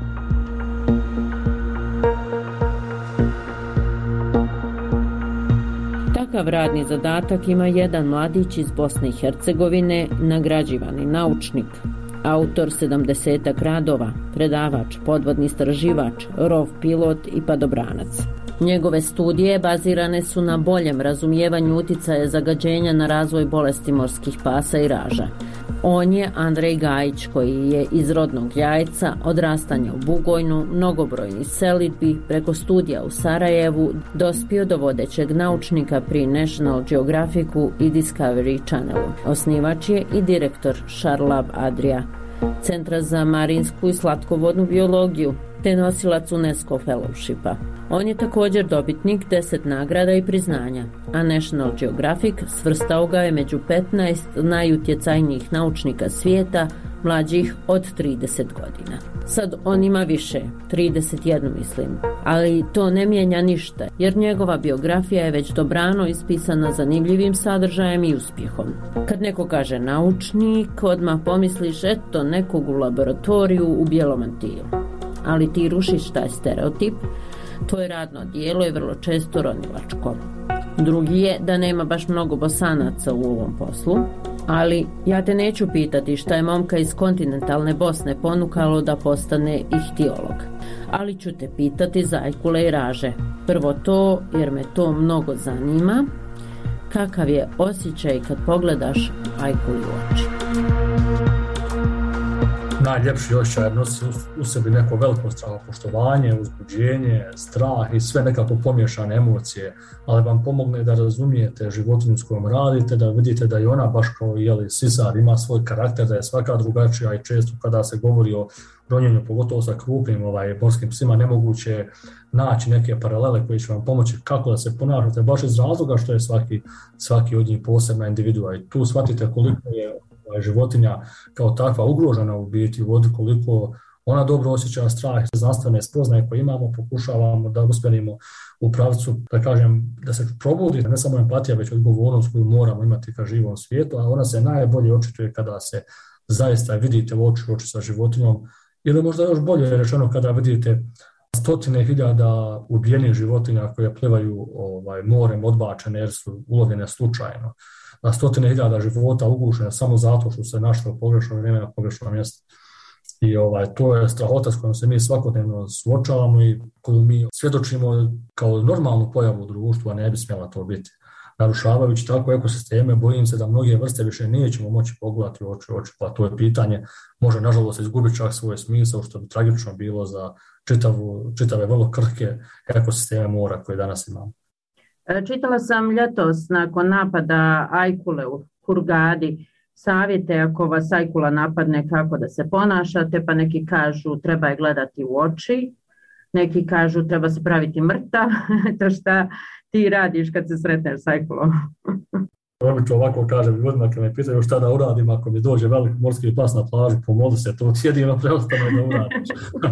Takav radni zadatak ima jedan mladić iz Bosne i Hercegovine, nagrađivani naučnik, autor 70 radova, predavač, podvodni istraživač, rov pilot i padobranac. Njegove studije bazirane su na boljem razumijevanju uticaja zagađenja na razvoj bolesti morskih pasa i raža. On je Andrej Gajić, koji je iz rodnog Jajca, odrastanja u Bugojnu, mnogobrojnih selidbi, preko studija u Sarajevu, dospio do vodećeg naučnika pri National Geographicu i Discovery Channelu. Osnivač je i direktor Šarlab Adria, Centra za marinsku i slatkovodnu biologiju, te nosilac UNESCO Fellowshipa. On je također dobitnik 10 nagrada i priznanja, a National Geographic svrstao ga je među 15 najutjecajnijih naučnika svijeta mlađih od 30 godina. Sad on ima više, 31 mislim, ali to ne mijenja ništa, jer njegova biografija je već dobrano ispisana zanimljivim sadržajem i uspjehom. Kad neko kaže naučnik, odmah pomisliš eto nekog u laboratoriju u bijelom mantilu. Ali ti rušiš taj stereotip, tvoje radno dijelo je vrlo često ronilačko. Drugi je da nema baš mnogo Bosanaca u ovom poslu, ali ja te neću pitati šta je momka iz kontinentalne Bosne ponukalo da postane ihtiolog. Ali ću te pitati za ajkule i raže. Prvo to, jer me to mnogo zanima. Kakav je osjećaj kad pogledaš ajkuli u oči? Najljepši osjećaj nosi u sebi neko veliko strahopoštovanje, uzbuđenje, strah i sve nekako pomiješane emocije, ali vam pomogne da razumijete životinju s kojom radite, da vidite da je ona baš kao sisar, ima svoj karakter, da je svaka drugačija i često kada se govori o ronjenju, pogotovo sa krupnim morskim psima, nemoguće naći neke paralele koje će vam pomoći kako da se ponašate, baš iz razloga što je svaki od njih posebna individua i tu shvatite koliko je životinja kao takva ugrožena u biti u vodi, koliko Ona dobro osjeća strah, znanstvene spoznaje koje imamo, pokušavamo da usmjerimo u pravcu, da kažem, da se probudi ne samo empatija, već odgovornost koju moramo imati ka živom svijetu, a ona se najbolje očituje kada se zaista vidite u oči sa životinjom, ili možda još bolje rečeno kada vidite stotine hiljada ubijenih životinja koje plivaju morem odbačene jer su ulovljene slučajno. Na stotine hiljada života ugušene samo zato što se našlo u pogrešno vrijeme na pogrešnom mjestu. I to je strahota s kojom se mi svakodnevno suočavamo i koju mi svjedočimo kao normalnu pojavu u društvu, a ne bi smjela to biti. Narušavajući tako ekosisteme, bojim se da mnoge vrste više nećemo moći pogledati u oči, pa to je pitanje, može nažalost izgubiti čak svoj smisao, što bi tragično bilo za čitave vrlo krhke ekosisteme mora koje danas imamo. Čitala sam ljetos nakon napada ajkule u Hurgadi savjete ako vas ajkula napadne kako da se ponašate, pa neki kažu treba je gledati u oči, neki kažu treba se praviti mrtav. To šta ti radiš kad se sretneš s ajkulom? Obično ovako kažem ljudima kad me pitaju šta da uradim ako mi dođe velik morski pas na plaži, pomoli se, to jedino preostane da uradiš.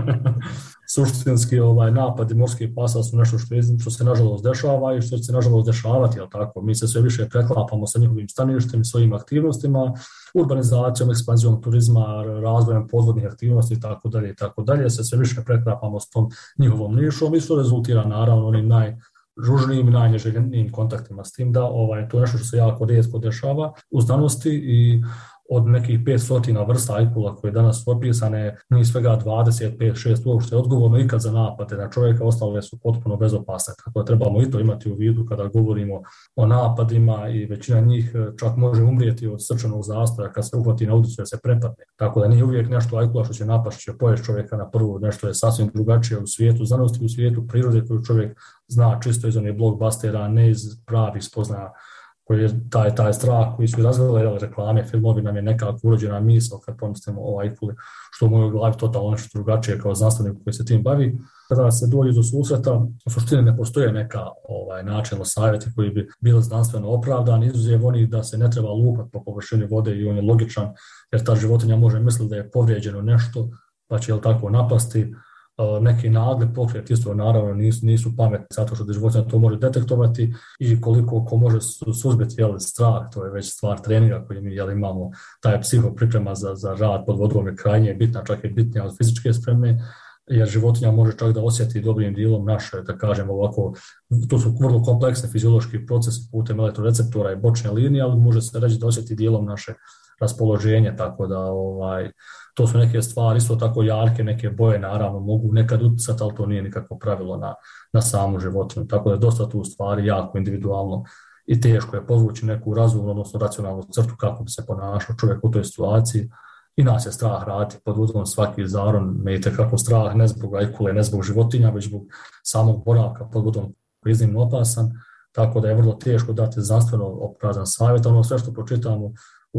Suštinski napadi morskih pasa su nešto što se nažalost dešava i što će se nažalost dešavati, jel tako? Mi se sve više preklapamo sa njihovim staništem i svojim aktivnostima, urbanizacijom, ekspanzijom turizma, razvojem podvodnih aktivnosti itd. Se sve više preklapamo s tom njihovom nišom i što rezultira naravno onim najružnijim i najneželjenijim kontaktima s tim da to je nešto što se jako rijetko dešava u znanosti i od nekih 500 vrsta ajkula koje danas su opisane, nije svega 25-6 uopšte odgovorno ikad za napade na čovjeka, ostale su potpuno bezopasne. Tako da trebamo i to imati u vidu kada govorimo o napadima i većina njih čak može umrijeti od srčanog zastoja kad se uhvati na udicu da se prepadne. Tako da nije uvijek nešto ajkula što će napast, će pojesti čovjeka na prvu, nešto je sasvim drugačije u svijetu znanosti, u svijetu prirode koju čovjek zna čisto iz onih blockbustera, ne iz pravih spoznaja koji je taj strah koji su razvile reklame, filmovi nam je nekako urođena misao kad pomislimo o ajkuli, što u mojoj glavi totalno nešto drugačije kao znanstvenik koji se tim bavi. Kada se dođe do susreta, u suštini ne postoje neka načelno savjeti koji bi bili znanstveno opravdani, izuzev onih da se ne treba lupati po površini vode i on je logičan, jer ta životinja može misliti da je povrijeđeno nešto, pa će tako napasti. Neki nagli pokret isto naravno nisu pametni zato što životinja to može detektovati i koliko ko može suzbiti strah, to je već stvar treninga koji mi imamo, taj psihopriprema za rad pod vodom je krajnje bitna, čak je bitnija od fizičke spreme, jer životinja može čak da osjeti dobrim dijelom naše, da kažem ovako, to su vrlo kompleksne fiziološki procesi putem elektroreceptora i bočne linije, ali može se reći da osjeti dijelom naše raspoloženje, tako da to su neke stvari, isto tako jarke, neke boje naravno mogu nekad utjecati, ali to nije nikakvo pravilo na samu životinju, tako da je dosta tu stvari jako individualno i teško je podvući neku razumnu, odnosno racionalnu crtu kako bi se ponašao čovjek u toj situaciji. I nas je strah raditi pod vodom, svaki zaron me itekako strah, ne zbog ajkule, ne zbog životinja, već zbog samog boravka pod vodom koji je iznimno opasan, tako da je vrlo teško dati znanstveno opravdan savjet, ono sve što pročitamo u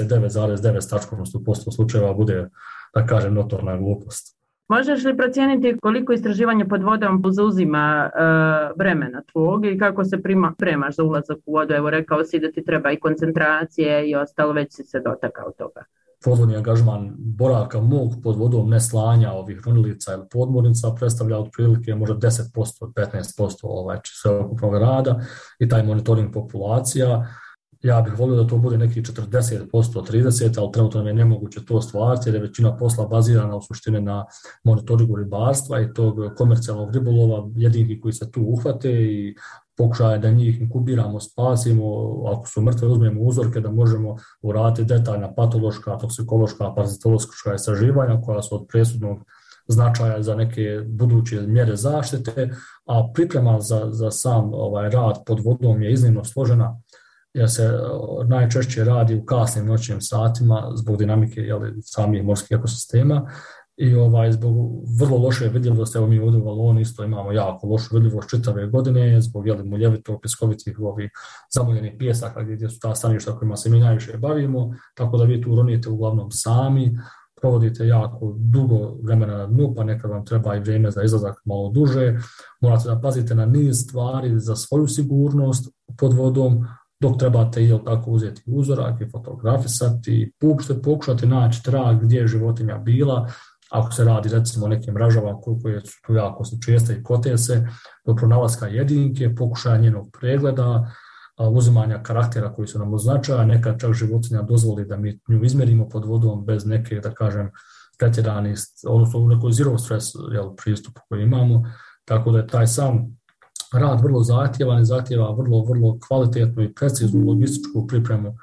99,9% slučajeva bude, da kažem, notorna glupost. Možeš li procijeniti koliko istraživanje pod vodom zauzima vremena tvog i kako se premaš za ulazak u vodu? Evo, rekao si da ti treba i koncentracije i ostalo, već si se dotakao toga. Podvodni angažman boravka mog pod vodom, ne slanja ovih ronilica ili podmornica, predstavlja otprilike možda 10%, 15% sveukupnog rada i taj monitoring populacija. Ja bih volio da to bude neki 40%, 30%, ali trenutno nam je nemoguće to stvariti jer je većina posla bazirana u suštini na monitoringu ribarstva i tog komercijalnog ribolova, jedinki koji se tu uhvate i pokušaje da njih inkubiramo, spasimo, ako su mrtve uzmemo uzorke da možemo uraditi detaljna patološka, toksikološka, parazitološka istraživanja koja su od presudnog značaja za neke buduće mjere zaštite, a priprema za sam rad pod vodom je iznimno složena jer se najčešće radi u kasnim noćnim satima zbog dinamike samih morskih ekosistema i zbog vrlo loše vidljivosti. Evo mi ovdje u Valoni isto imamo jako lošu vidljivost čitave godine zbog muljevito piskovitih zamoljenih pijesaka gdje su ta staništa kojima se mi najviše bavimo, tako da vi tu ronite uglavnom sami, provodite jako dugo vremena na dnu, pa nekad vam treba i vrijeme za izlazak malo duže, morate da pazite na niz stvari za svoju sigurnost pod vodom, dok trebate tako uzeti uzorak i fotografisati, pokušati naći trag gdje je životinja bila, ako se radi recimo o nekim mrežama koje su tu jako česte i kote se, do pronalaska jedinke, pokušaja njenog pregleda, uzimanja karaktera koji su nam od značaja, nekad čak životinja dozvoli da mi nju izmjerimo pod vodom bez neke, da kažem, pretjerani, odnosno u nekoj zero stress pristupu koji imamo, tako da je taj sam rad vrlo zahtjevan i zahtjeva vrlo kvalitetnu i preciznu logističku pripremu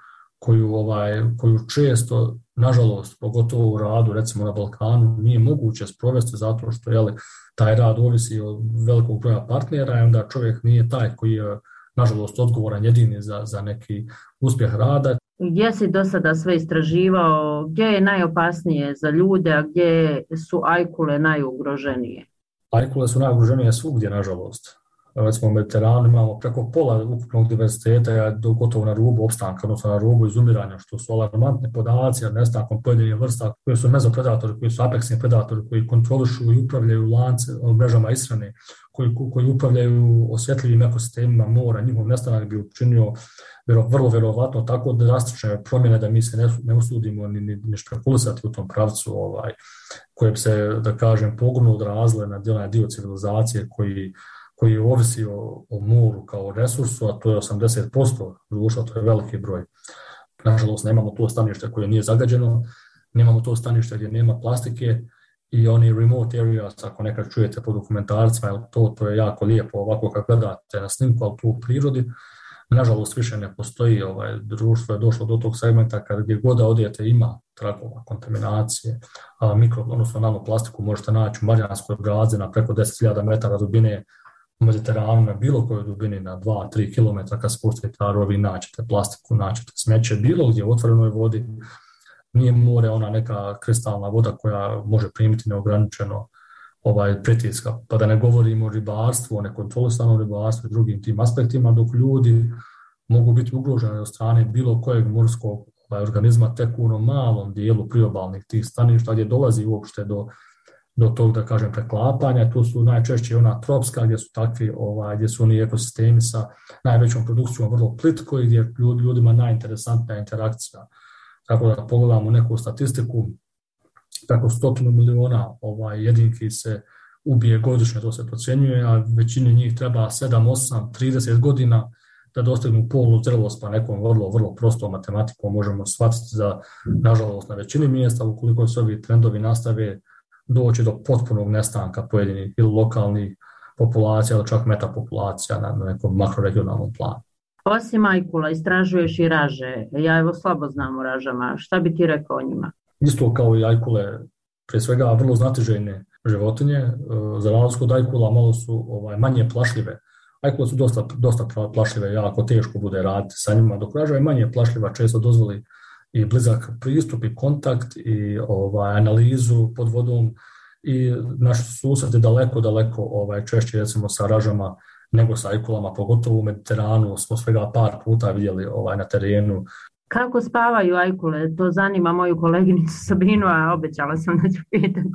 koju često, nažalost, pogotovo u radu, recimo na Balkanu, nije moguće sprovesti zato što taj rad ovisi od velikog broja partnera i onda čovjek nije taj koji je, nažalost, odgovoran jedini za neki uspjeh rada. Gdje si do sada sve istraživao, gdje je najopasnije za ljude, a gdje su ajkule najugroženije? Ajkule su najugroženije svugdje, nažalost. Recimo u Mediteranu imamo preko pola ukupnog diverziteta gotovo na rubu opstanka, odnosno na rubu izumiranja, što su alarmantne podaci, nestankom pojedinih vrsta koji su mezopredatori, koji su apeksni predatori, koji kontrolišu i upravljaju mrežama ishrane, koji upravljaju osjetljivim ekosistemima mora. Njihov nestanak bi učinio vrlo vjerovatno tako drastične promjene da mi se ne usudimo ni špekulisati u tom pravcu koje bi se, da kažem, pogubno odrazile na onaj dio civilizacije koji ovisi o moru kao resursu, a to je 80% društva, to je veliki broj. Nažalost, nemamo to stanište koje nije zagađeno, nemamo to stanište gdje nema plastike i oni remote areas, ako nekad čujete po dokumentarcima, to je jako lijepo ovako kad gledate na snimku, ali tu u prirodi. Nažalost, više ne postoji, društvo je došlo do tog segmenta kad gdje god da odete ima tragova kontaminacije, odnosno nanoplastiku možete naći u Marijanskoj Brazi na preko 10.000 metara dubine, u Mediteranu na bilo kojoj dubini na 2-3 km kad spustite rovi naćete plastiku, naćete smeće, bilo gdje u otvorenoj vodi. Nije more ona neka kristalna voda koja može primiti neograničeno pritiska. Pa da ne govorimo o ribarstvu, o nekontrolisanom ribarstvu i drugim tim aspektima, dok ljudi mogu biti ugroženi od strane bilo kojeg morskog organizma tek u onom malom dijelu priobalnih tih staništa gdje dolazi uopšte do tog, da kažem, preklapanja. Tu su najčešće ona tropska gdje su takvi, gdje su oni ekosistemi sa najvećom produkcijom vrlo plitko i gdje ljudima najinteresantnija interakcija. Tako da pogledamo neku statistiku, preko 100 miliona jedinki se ubije godišnje, to se procjenjuje, a većini njih treba 7, 8, 30 godina da dostignu polnu zrelost, pa nekom vrlo prostom matematikom možemo shvatiti da, nažalost, na većini mjesta, ukoliko se ovi trendovi nastave, doći do potpunog nestanka pojedinih ili lokalnih populacija ili čak metapopulacija na nekom makroregionalnom planu. Osim ajkula, istražuješ i raže. Ja evo slabo znam o ražama. Šta bi ti rekao o njima? Isto kao i ajkule, prije svega vrlo znatiželjne životinje. Za razliku od ajkula malo su manje plašljive. Ajkule su dosta plašljive, jako teško bude raditi sa njima, dok raža je manje plašljiva, često dozvoli i blizak pristup i kontakt i analizu pod vodom i naši susreti daleko češće recimo sa ražama nego sa ajkulama, pogotovo u Mediteranu smo svega par puta vidjeli na terenu. Kako spavaju ajkule? To zanima moju koleginicu Sabinu, a obećala sam da ću pitati.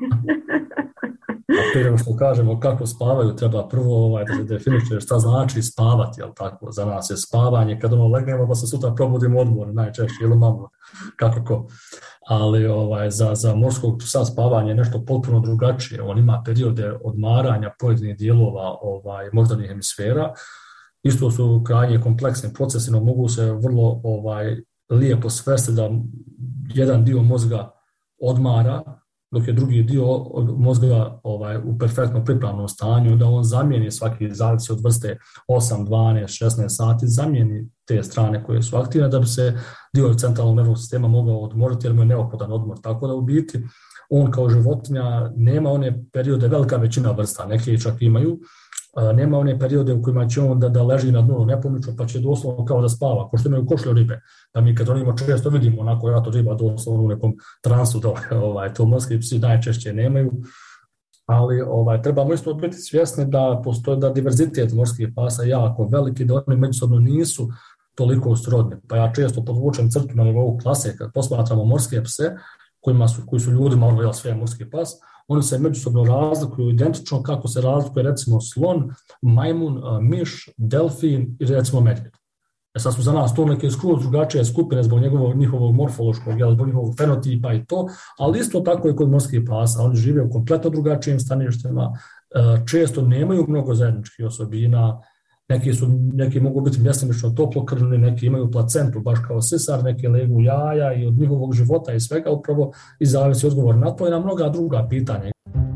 A prije što kažemo kako spavaju, treba prvo da se definiše šta znači spavati, jel tako? Za nas je spavanje kad legnemo pa se sutra probudimo odmor, najčešće ili malo, kako ko. Ali za morskog psa spavanje je nešto potpuno drugačije. On ima periode odmaranja pojedinih dijelova moždanih hemisfera. Isto su krajnje kompleksni procesi, no mogu se vrlo lijepo svesti da jedan dio mozga odmara, dok je drugi dio mozga u perfektnom pripravnom stanju, da on zamijeni svaki zavisi od vrste 8, 12, 16 sati, zamijeni te strane koje su aktivne da bi se dio centralnog nervnog sistema mogao odmoriti jer mu je neophodan odmor. Tako da u biti on kao životinja nema one periode, velika većina vrsta, neke čak imaju, nema one periode u kojima će on da leži na dnu nepomično pa će doslovno kao da spava, kao što imaju košlje ribe. Da mi kad onima često vidimo onako jato riba doslovno u nekom transu, to morski psi najčešće nemaju. Ali trebamo isto biti svjesni da postoji da diverzitet morskih pasa je jako veliki, da oni međusobno nisu toliko srodni. Pa ja često podvučem crtu na nivou klase kad posmatramo morske pse koji su ljudima ono sve morski pas. Oni se međusobno razlikuju identično kako se razlikuje recimo slon, majmun, miš, delfin i recimo medvjed. Sad su za nas to neke skroz drugačije skupine zbog njihovog morfološkog, zbog njihovog fenotipa i to, ali isto tako i kod morskih pasa. Oni žive u kompletno drugačijim staništima, često nemaju mnogo zajedničkih osobina, neki mogu biti mjestimično toplokrvni, neki imaju placentu baš kao sisar, neki legu jaja i od njihovog života i svega upravo i zavisi odgovor na to i na mnoga druga pitanja.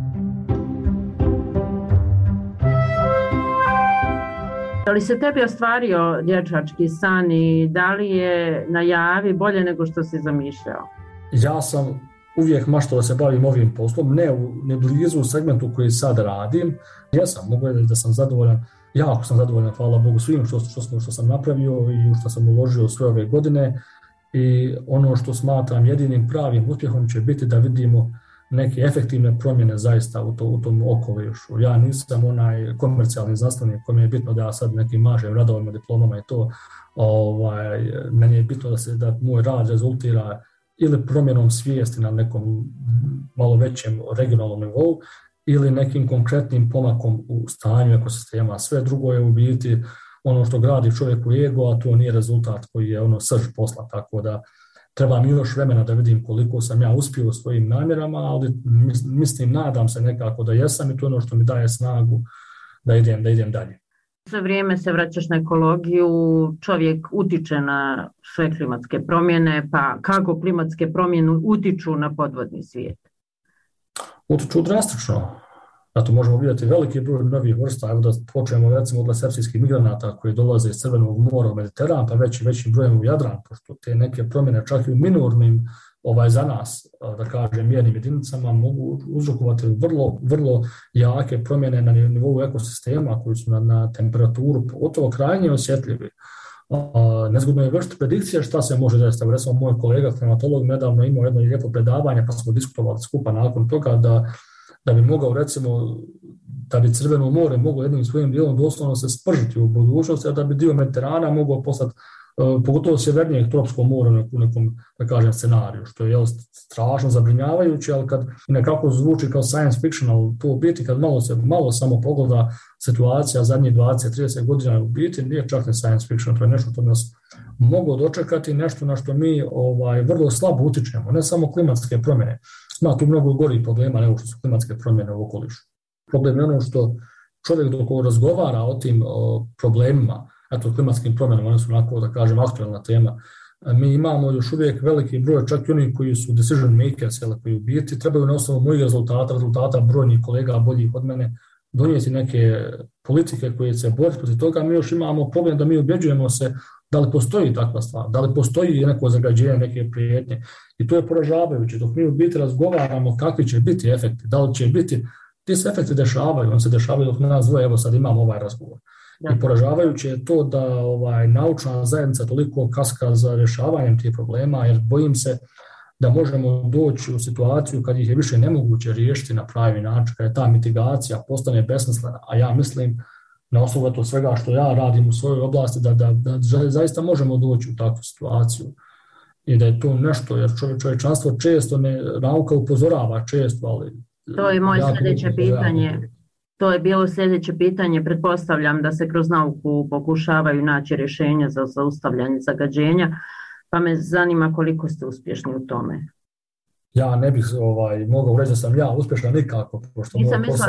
Da li se tebi ostvario dječački san i da li je na javi bolje nego što si zamišljao? Ja sam uvijek maštao da se bavim ovim poslom, ne blizu u segmentu koji sad radim. Ja sam mogu reći da sam zadovoljan, jako sam zadovoljan, hvala Bogu, svim što sam napravio i što sam uložio sve ove godine. I ono što smatram jedinim pravim uspjehom će biti da vidimo neke efektivne promjene zaista u tom okolišu. Ja nisam onaj komercijalni znanstvenik kome je bitno da ja sad nekim mažem radovima, diplomama i to. Meni je bitno da moj rad rezultira ili promjenom svijesti na nekom malo većem regionalnom nivou ili nekim konkretnim pomakom u stanju ekosistema. Sve drugo je u biti ono što gradi čovjeku ego, a to nije rezultat koji je srž posla, tako da treba mi još vremena da vidim koliko sam ja uspio u svojim namjerama, ali nadam se nekako da jesam i to je ono što mi daje snagu da idem dalje. Sve vrijeme se vraćaš na ekologiju, čovjek utiče na sve klimatske promjene, pa kako klimatske promjene utiču na podvodni svijet? Utiču drastično. Zato možemo vidjeti veliki broj novih vrsta, evo da počnemo recimo od lesepsijskih migranata koji dolaze iz Crvenog mora u Mediteran, pa većim brojem u Jadran, pošto te neke promjene čak i u minornim za nas, da kažem, mjernim jedinicama mogu uzrokovati vrlo jake promjene na nivou ekosistema koji su na temperaturu pogotovo krajnje osjetljivi. Nezgodno je vršiti predikcije šta se može desiti. Recimo, moj kolega klimatolog nedavno imao jedno lijepo predavanje, pa smo diskutovali skupa nakon toga da bi mogao, recimo, da bi Crveno more moglo jednim svojim dijelom doslovno se spržiti u budućnosti, a da bi dio Mediterana mogao postati pogotovo sjevernijeg tropskog mora u nekom, da kažem, scenariju, što je strašno zabrinjavajuće, ali kad nekako zvuči kao science fiction, ali to u biti kad malo samo pogleda situacija zadnjih 20-30 godina u biti nije čak ne science fiction, to je nešto što nas moglo dočekati, nešto na što mi vrlo slabo utičemo, ne samo klimatske promjene. Ima tu mnogo gorih problema nego što su klimatske promjene u okolišu. Problem je ono što čovjek dok razgovara o tim problemima, klimatskim promjenama, one su onako, da kažem, aktualna tema. Mi imamo još uvijek veliki broj, čak i oni koji su decision makers, koji u biti trebaju na osnovu mojih rezultata brojnih kolega boljih od mene, donijeti neke politike koje se bore protiv toga. Mi još imamo problem da mi ubjeđujemo se da li postoji takva stvar, da li postoji neko zagađenje, neke prijetnje. I to je poražavajuće. Dok mi u biti razgovaramo kakvi će biti efekti, da li će biti, ti se efekti dešavaju, on se dešavaju dok nas dvoje, evo sad imamo ovaj razgovor. I poražavajuće je to da naučna zajednica toliko kaska za rješavanjem tih problema, jer bojim se da možemo doći u situaciju kad ih je više nemoguće riješiti na pravi način, kad je ta mitigacija postane besmislena, a ja mislim na osnovu to svega što ja radim u svojoj oblasti da zaista možemo doći u takvu situaciju i da je to nešto, jer čovječanstvo često nauka upozorava često, ali to je moje sljedeće pitanje. To je bilo sljedeće pitanje. Pretpostavljam da se kroz nauku pokušavaju naći rješenja za zaustavljanje zagađenja, pa me zanima koliko ste uspješni u tome. Ja ne bih mogao reći da sam ja uspješan nikako. Nisam mislila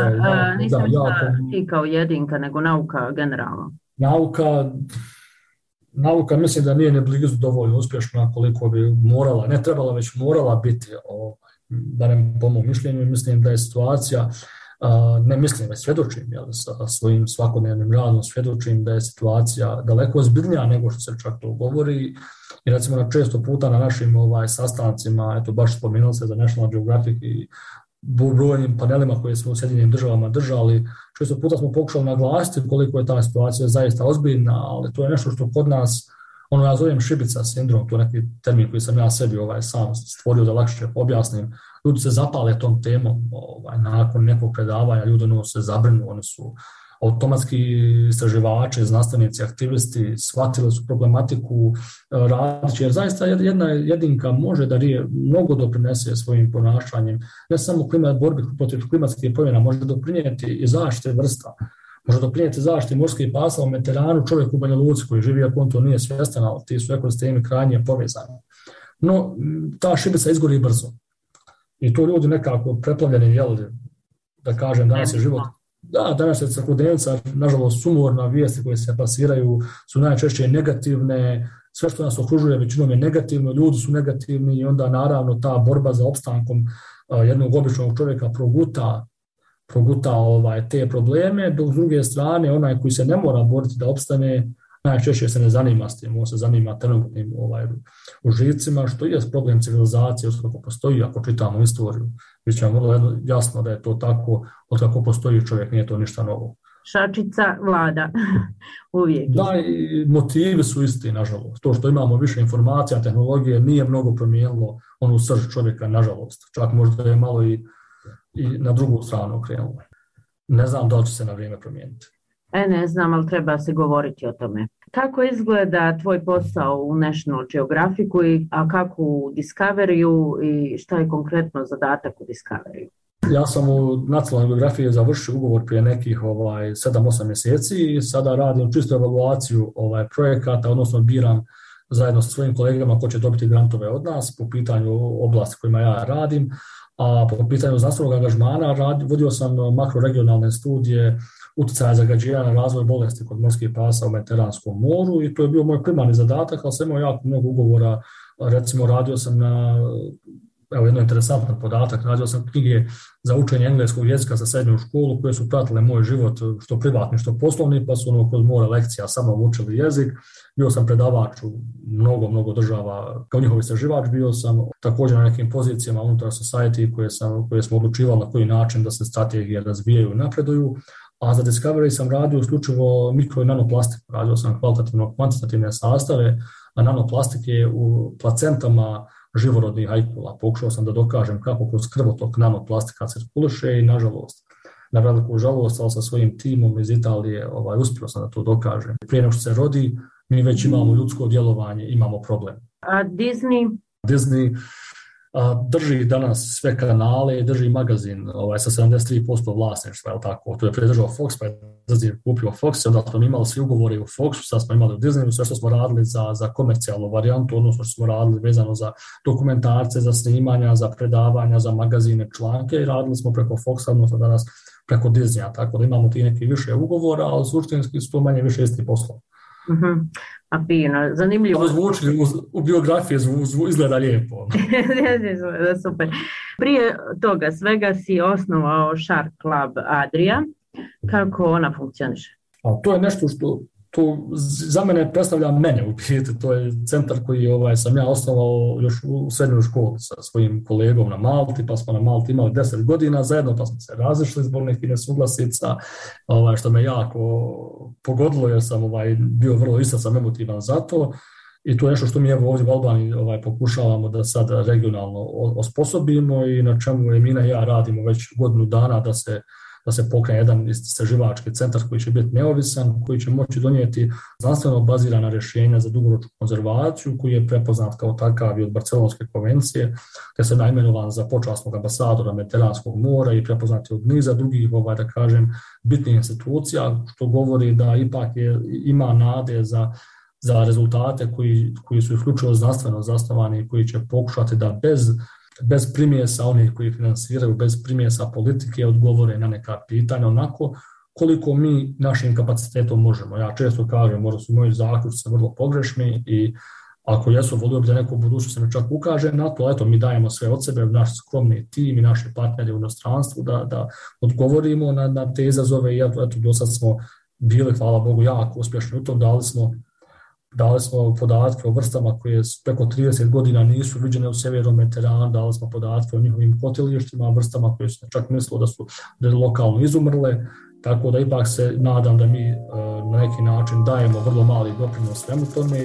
ti kao jedinka, nego nauka generalno. Nauka mislim da nije ne blizu dovoljno uspješna koliko bi morala, ne trebala, već morala biti, barem po mom mišljenju. Mislim da je situacija, ne mislim, već svjedočim, sa svojim svakodnevnim radom svjedočim da je situacija daleko ozbiljnija nego što se čak to govori. I recimo često puta na našim sastancima, baš spomenuli se za National Geographic i brojnim panelima koje smo u Sjedinjenim državama držali, često puta smo pokušali naglasiti koliko je ta situacija zaista ozbiljna, ali to je nešto što kod nas, ja zovem šibica sindrom, to je neki termin koji sam ja sebi sam stvorio da lakše objasnim. Ljudi se zapale tom temom, nakon nekog predavanja ljudi se zabrinu, oni su automatski istraživači, znanstvenici, aktivisti, shvatili su problematiku radići, jer zaista jedna jedinka može da mnogo doprinese svojim ponašanjem, ne samo borbi protiv klimatskih promjena, može doprinijeti i zaštite vrsta, može doprinijeti zaštiti morskih pasa u Mediteranu čovjek u Banja Luci koji živi, ako on to nije svjestan, ali ti su ekosistemi krajnje povezani. No, ta šibica izgori brzo. I to ljudi nekako preplavljeni, da kažem, danas je život. Da, danas je svakodnevnica, nažalost, sumorna, vijesti koje se plasiraju su najčešće negativne, sve što nas okružuje većinom je negativno, ljudi su negativni i onda naravno ta borba za opstankom jednog običnog čovjeka proguta te probleme, dok s druge strane onaj koji se ne mora boriti da opstane, najčešće se ne zanima s tim, on se zanima trenutnim užicima, što je problem civilizacije, kako postoji, ako čitamo istoriju, bit će vam vrlo jasno da je to tako, od kako postoji čovjek, nije to ništa novo. Šačica vlada, uvijek. Da, i motivi su isti, nažalost. To što imamo više informacija, tehnologije, nije mnogo promijenilo onu srž čovjeka, nažalost. Čak možda je malo i na drugu stranu okrenulo. Ne znam da li će se na vrijeme promijeniti. Ne znam, ali treba se govoriti o tome. Kako izgleda tvoj posao u National Geographicu, a kako u Discoveryu i šta je konkretno zadatak u Discoveryu? Ja sam u Nacionalnoj geografiji završio ugovor prije nekih 7-8 mjeseci i sada radim čistu evaluaciju projekata, odnosno biram zajedno sa svojim kolegama ko će dobiti grantove od nas po pitanju oblasti kojima ja radim, a po pitanju znanstvenog angažmana vodio sam makroregionalne studije utjecaja zagađenja na razvoj bolesti kod morskih pasa u Mediteranskom moru i to je bio moj primarni zadatak, ali sam imao jako mnogo ugovora. Recimo radio sam na, jedno interesantan podatak, radio sam knjige za učenje engleskog jezika za srednju školu koje su pratile moj život, što privatni, što poslovni, pa su kroz more lekcija samo učili jezik. Bio sam predavač u mnogo država, kao njihov istraživač, bio sam također na nekim pozicijama unutar society koje smo odlučivali na koji način da se strategije razvijaju i napreduju. A za Discovery sam radio isključivo mikro i nanoplastiku. Radio sam kvalitativno-kvantitativne sastave, a nanoplastike u placentama živorodnih ajkula. Pokušao sam da dokažem kako kroz krvotok nanoplastika cirkuliše i nažalost, na veliku žalost, ali sa svojim timom iz Italije uspio sam da to dokažem. Prije nego što se rodi, mi već imamo ljudsko djelovanje, imamo problem. A Disney drži danas sve kanale, drži magazin sa 73% vlasništva, je tako? To je predržao Fox, pa je Disney kupio Fox, onda smo imali svi ugovori u Foxu, sad smo imali u Disneyu, sve što smo radili za komercijalnu varijantu, odnosno što smo radili vezano za dokumentarce, za snimanja, za predavanja, za magazine, članke i radili smo preko Foxa, odnosno danas preko Disneya, tako da imamo ti neki više ugovora, ali suštinski su to manje više isti poslovi. Mm-hmm. A fino, zanimljivo. Zvuči u biografiji izgleda lijepo. Super. Prije toga svega si osnovao Shark Club Adria. Kako ona funkcioniše? To je nešto što za mene predstavlja mene u biti. To je centar koji sam ja osnovao još u srednjoj školi sa svojim kolegom na Malti, pa smo na Malti imali 10 godina zajedno, pa smo se razišli zbog nekih nesuglasica, što me jako pogodilo jer sam bio vrlo sam emotivan za to. I to je nešto što mi ovdje u Albaniji pokušavamo da sad regionalno osposobimo i na čemu Emina i ja radimo već godinu dana da se pokrene jedan istraživački centar koji će biti neovisan, koji će moći donijeti znanstveno bazirana rješenja za dugoročnu konzervaciju, koji je prepoznat kao takav i od Barcelonske konvencije, te se naimenovan za počasnog ambasadora Mediteranskog mora i prepoznat je od niza drugih, da kažem, bitnih institucija, što govori da ipak ima nade za rezultate koji su isključivo znanstveno zasnovani i koji će pokušati da bez primjesa onih koji finansiraju, bez primjesa politike odgovore na neka pitanja onako koliko mi našim kapacitetom možemo. Ja često kažem, možda su moji zaključci vrlo pogrešni i ako jesu, volio bi da neko u budućnosti me čak ukaže na to, eto mi dajemo sve od sebe, naš skromni tim i naši partneri u inostranstvu da odgovorimo na te izazove i eto do sad smo bili, hvala Bogu, jako uspješni u tom, dali smo podatke o vrstama koje preko 30 godina nisu viđene u sjevernom Mediteranu, dali smo podatke o njihovim kotilištima, vrstama koje su čak mislilo da su lokalno izumrle, tako da ipak se nadam da mi na neki način dajemo vrlo mali doprinos svemu tome.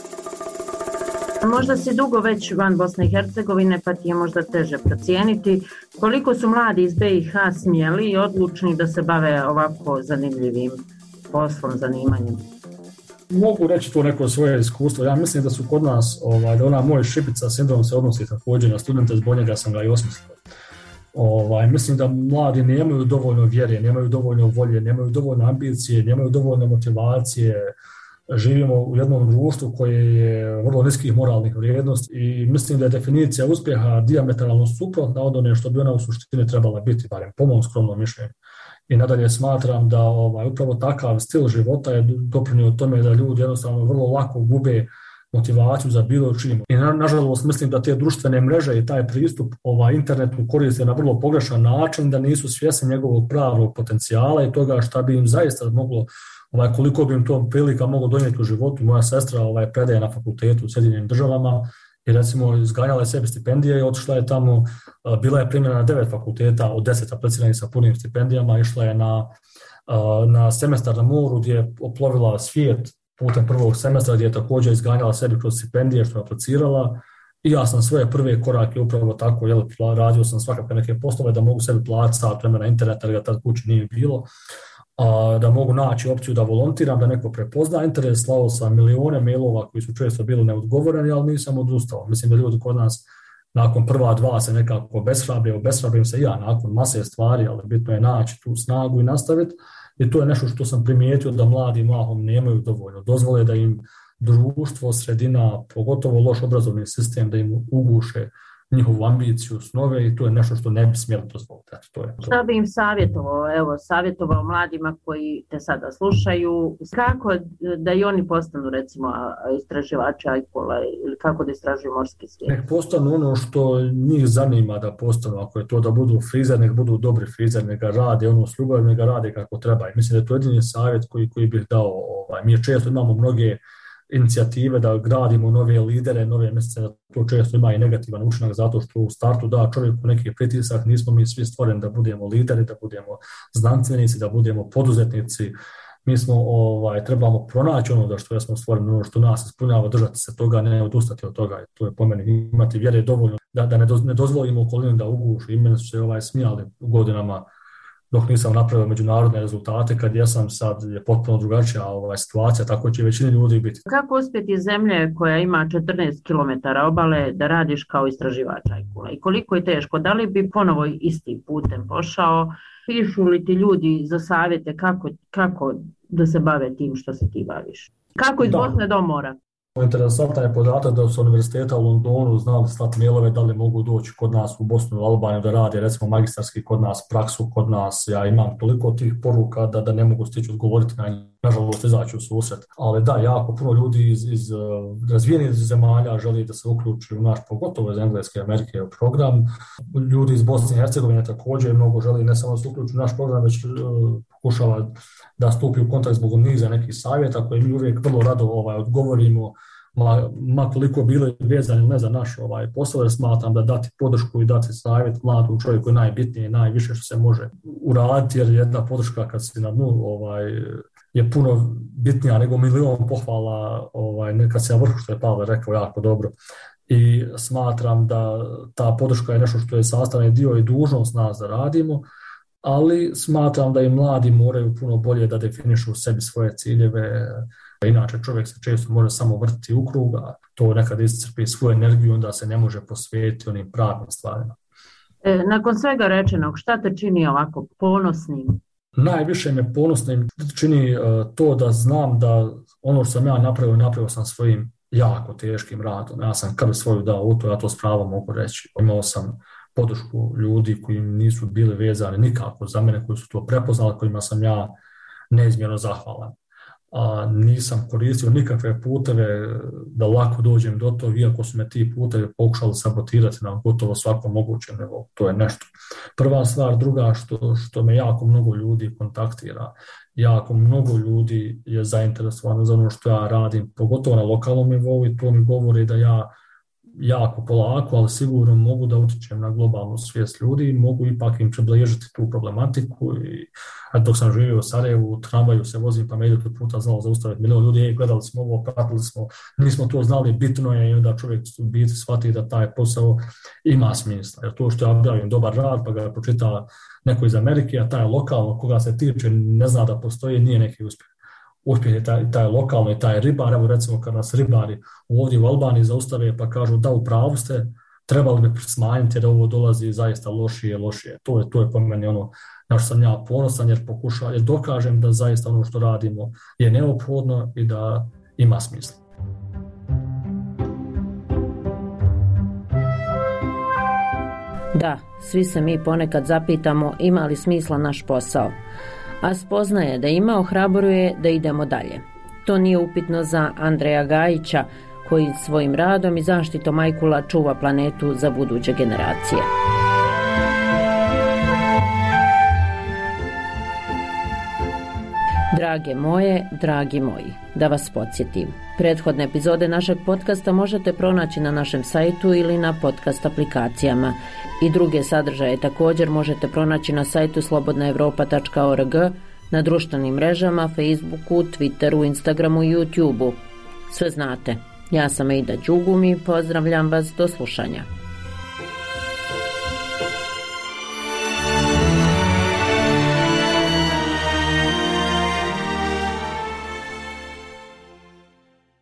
Možda si dugo već van Bosne i Hercegovine, pa ti je možda teže procijeniti koliko su mladi iz BiH smjeli i odlučni da se bave ovako zanimljivim poslom, zanimanjem. Mogu reći to neko svoje iskustvo. Ja mislim da su kod nas, da ona moj šibica sindrom se odnosi također na studente, zbog njega sam ga i osmislio. Mislim da mladi nemaju dovoljno vjere, nemaju dovoljno volje, nemaju dovoljno ambicije, nemaju dovoljno motivacije. Živimo u jednom društvu koje je vrlo niskih moralnih vrijednosti i mislim da je definicija uspjeha dijametralno suprotna od one što bi ona u suštini trebala biti, barem po mom skromnom mišljenju. I nadalje smatram da upravo takav stil života je doprinio tome da ljudi jednostavno vrlo lako gube motivaciju za bilo čim. I nažalost mislim da te društvene mreže i taj pristup internetu koriste na vrlo pogrešan način, da nisu svjesni njegovog pravog potencijala i toga šta bi im zaista moglo, koliko bi im to prilika moglo donijeti u životu. Moja sestra predaje na fakultetu u Sjedinjenim Državama i recimo izganjala je sebi stipendije i otišla je tamo, bila je primljena na 9 fakulteta od 10 apliciranih sa punim stipendijama, išla je na semestar na moru gdje je oplovila svijet putem prvog semestra, gdje je također izganjala sebi kroz stipendije što je aplicirala. I ja sam svoje prve korake upravo tako, radio sam svakako neke poslove da mogu sebi platiti sat vremena interneta, jer ga tad kući nije bilo, da mogu naći opciju da volontiram, da neko prepozna interes. Slao sam milijone mailova koji su često bili neodgovoreni, ali nisam odustao. Mislim da ljudi kod nas nakon prva 2 se nekako obeshrabrim se i ja nakon mase stvari, ali bitno je naći tu snagu i nastaviti. I to je nešto što sam primijetio da mladi mahom nemaju dovoljno. Dozvole da im društvo, sredina, pogotovo loš obrazovni sistem, da im uguše njihovu ambiciju, snove i to je nešto što ne bi smjeli dozvoliti. Šta bi im savjetovao mladima koji te sada slušaju, kako da i oni postanu recimo istraživači ajkula ili kako da istražuju morski svijet? Nek postanu ono što njih zanima da postanu, ako je to da budu frizer, nek budu dobri frizer, nek ga rade s ljubavim, nek ga rade kako treba. I mislim da je to jedini savjet koji bih dao. Mi često imamo mnoge inicijative da gradimo nove lidere, nove mjesece, da to često ima i negativan učinak zato što u startu da čovjeku neki pritisak, nismo mi svi stvoreni da budemo lideri, da budemo znanstvenici, da budemo poduzetnici. Mi smo, trebamo pronaći ono da što smo stvoreni, ono što nas ispunjava, držati se toga, ne odustati od toga. To je po meni imati vjere dovoljno da ne dozvolimo okolinu da uguši. I meni su se smijali u godinama dok nisam napravio međunarodne rezultate, kad jesam sad je potpuno drugačija situacija, tako će većini ljudi biti. Kako uspjeti zemlje koja ima 14 km obale da radiš kao istraživač ajkula i koliko je teško? Da li bi ponovo istim putem pošao? Pišu li ti ljudi za savjete kako da se bave tim što se ti baviš? Kako iz Bosne do mora? Interesantan je podatak da su univerziteta u Londonu znali slati mailove da li mogu doći kod nas u Bosnu i Albaniju da radi recimo magistarski kod nas, praksu kod nas. Ja imam toliko tih poruka da ne mogu stići odgovoriti na njih, nažalost izaći u susret. Ali da, jako puno ljudi iz razvijenih zemalja želi da se uključi u naš, pogotovo iz Engleske i Amerike, program. Ljudi iz Bosne i Hercegovine također mnogo želi ne samo da se uključi u naš program, već pokušava da stupi u kontakt zbog niza nekih savjeta koje mi uvijek vrlo rado odgovorimo, ma koliko bili vezani ne za naš posao, jer smatram da dati podršku i dati savjet mladom čovjeku je najbitnije, najviše što se može uraditi, jer jedna podrška kad si na dnu je puno bitnija nego milion pohvala kad se na vrhu, što je Pavel rekao jako dobro. I smatram da ta podrška je nešto što je sastavni dio i dužnost nas da radimo, ali smatram da i mladi moraju puno bolje da definišu u sebi svoje ciljeve. Inače čovjek se često može samo vrtiti u krug, a to nekad iscrpi svoju energiju, onda se ne može posvetiti onim pravim stvarima. Nakon svega rečenog, šta te čini ovako ponosnim? Najviše me ponosnim čini to da znam da ono što sam ja napravio sam svojim jako teškim radom. Ja sam krv svoju dao u to, ja to s pravom mogu reći. Imao sam podršku ljudi koji nisu bili vezani nikako za mene, koji su to prepoznali, kojima sam ja neizmjerno zahvalan. Nisam koristio nikakve puteve da lako dođem do toga, iako su me ti putevi pokušali sabotirati na gotovo svakom mogućem nivou. To je nešto. Prva stvar, druga što me jako mnogo ljudi kontaktira. Jako mnogo ljudi je zainteresovano za ono što ja radim, pogotovo na lokalnom nivou, i to mi govori da ja jako polako, ali sigurno mogu da utječem na globalnu svijest ljudi i mogu ipak im približiti tu problematiku. I dok sam živio u Sarajevu, u tramvaju se vozim, pa me idu puta znalo zaustaviti milion ljudi, gledali smo ovo, pratili smo, nismo to znali, bitno je, i onda čovjek u biti shvati da taj posao ima smisla. Jer to što ja objavim dobar rad, pa ga pročita neko iz Amerike, a taj lokalno koga se tiče ne zna da postoji, nije neki uspjeh. Uspjeh je taj lokalno i taj ribar. Evo recimo kad nas ribari ovdje u Albaniji zaustave pa kažu da u pravu ste, trebali bi smanjiti jer ovo dolazi zaista lošije. To je po meni ono na što sam ja ponosan jer dokažem da zaista ono što radimo je neophodno i da ima smisla. Da, svi se mi ponekad zapitamo ima li smisla naš posao, a spoznaje da ima ohrabruje da idemo dalje. To nije upitno za Andreja Gajića, koji svojim radom i zaštitom ajkula čuva planetu za buduće generacije. Drage moje, dragi moji, da vas podsjetim. Prethodne epizode našeg podcasta možete pronaći na našem sajtu ili na podcast aplikacijama. I druge sadržaje također možete pronaći na sajtu slobodnaevropa.org, na društvenim mrežama, Facebooku, Twitteru, Instagramu i YouTubeu. Sve znate. Ja sam Eida Đugum i pozdravljam vas do slušanja.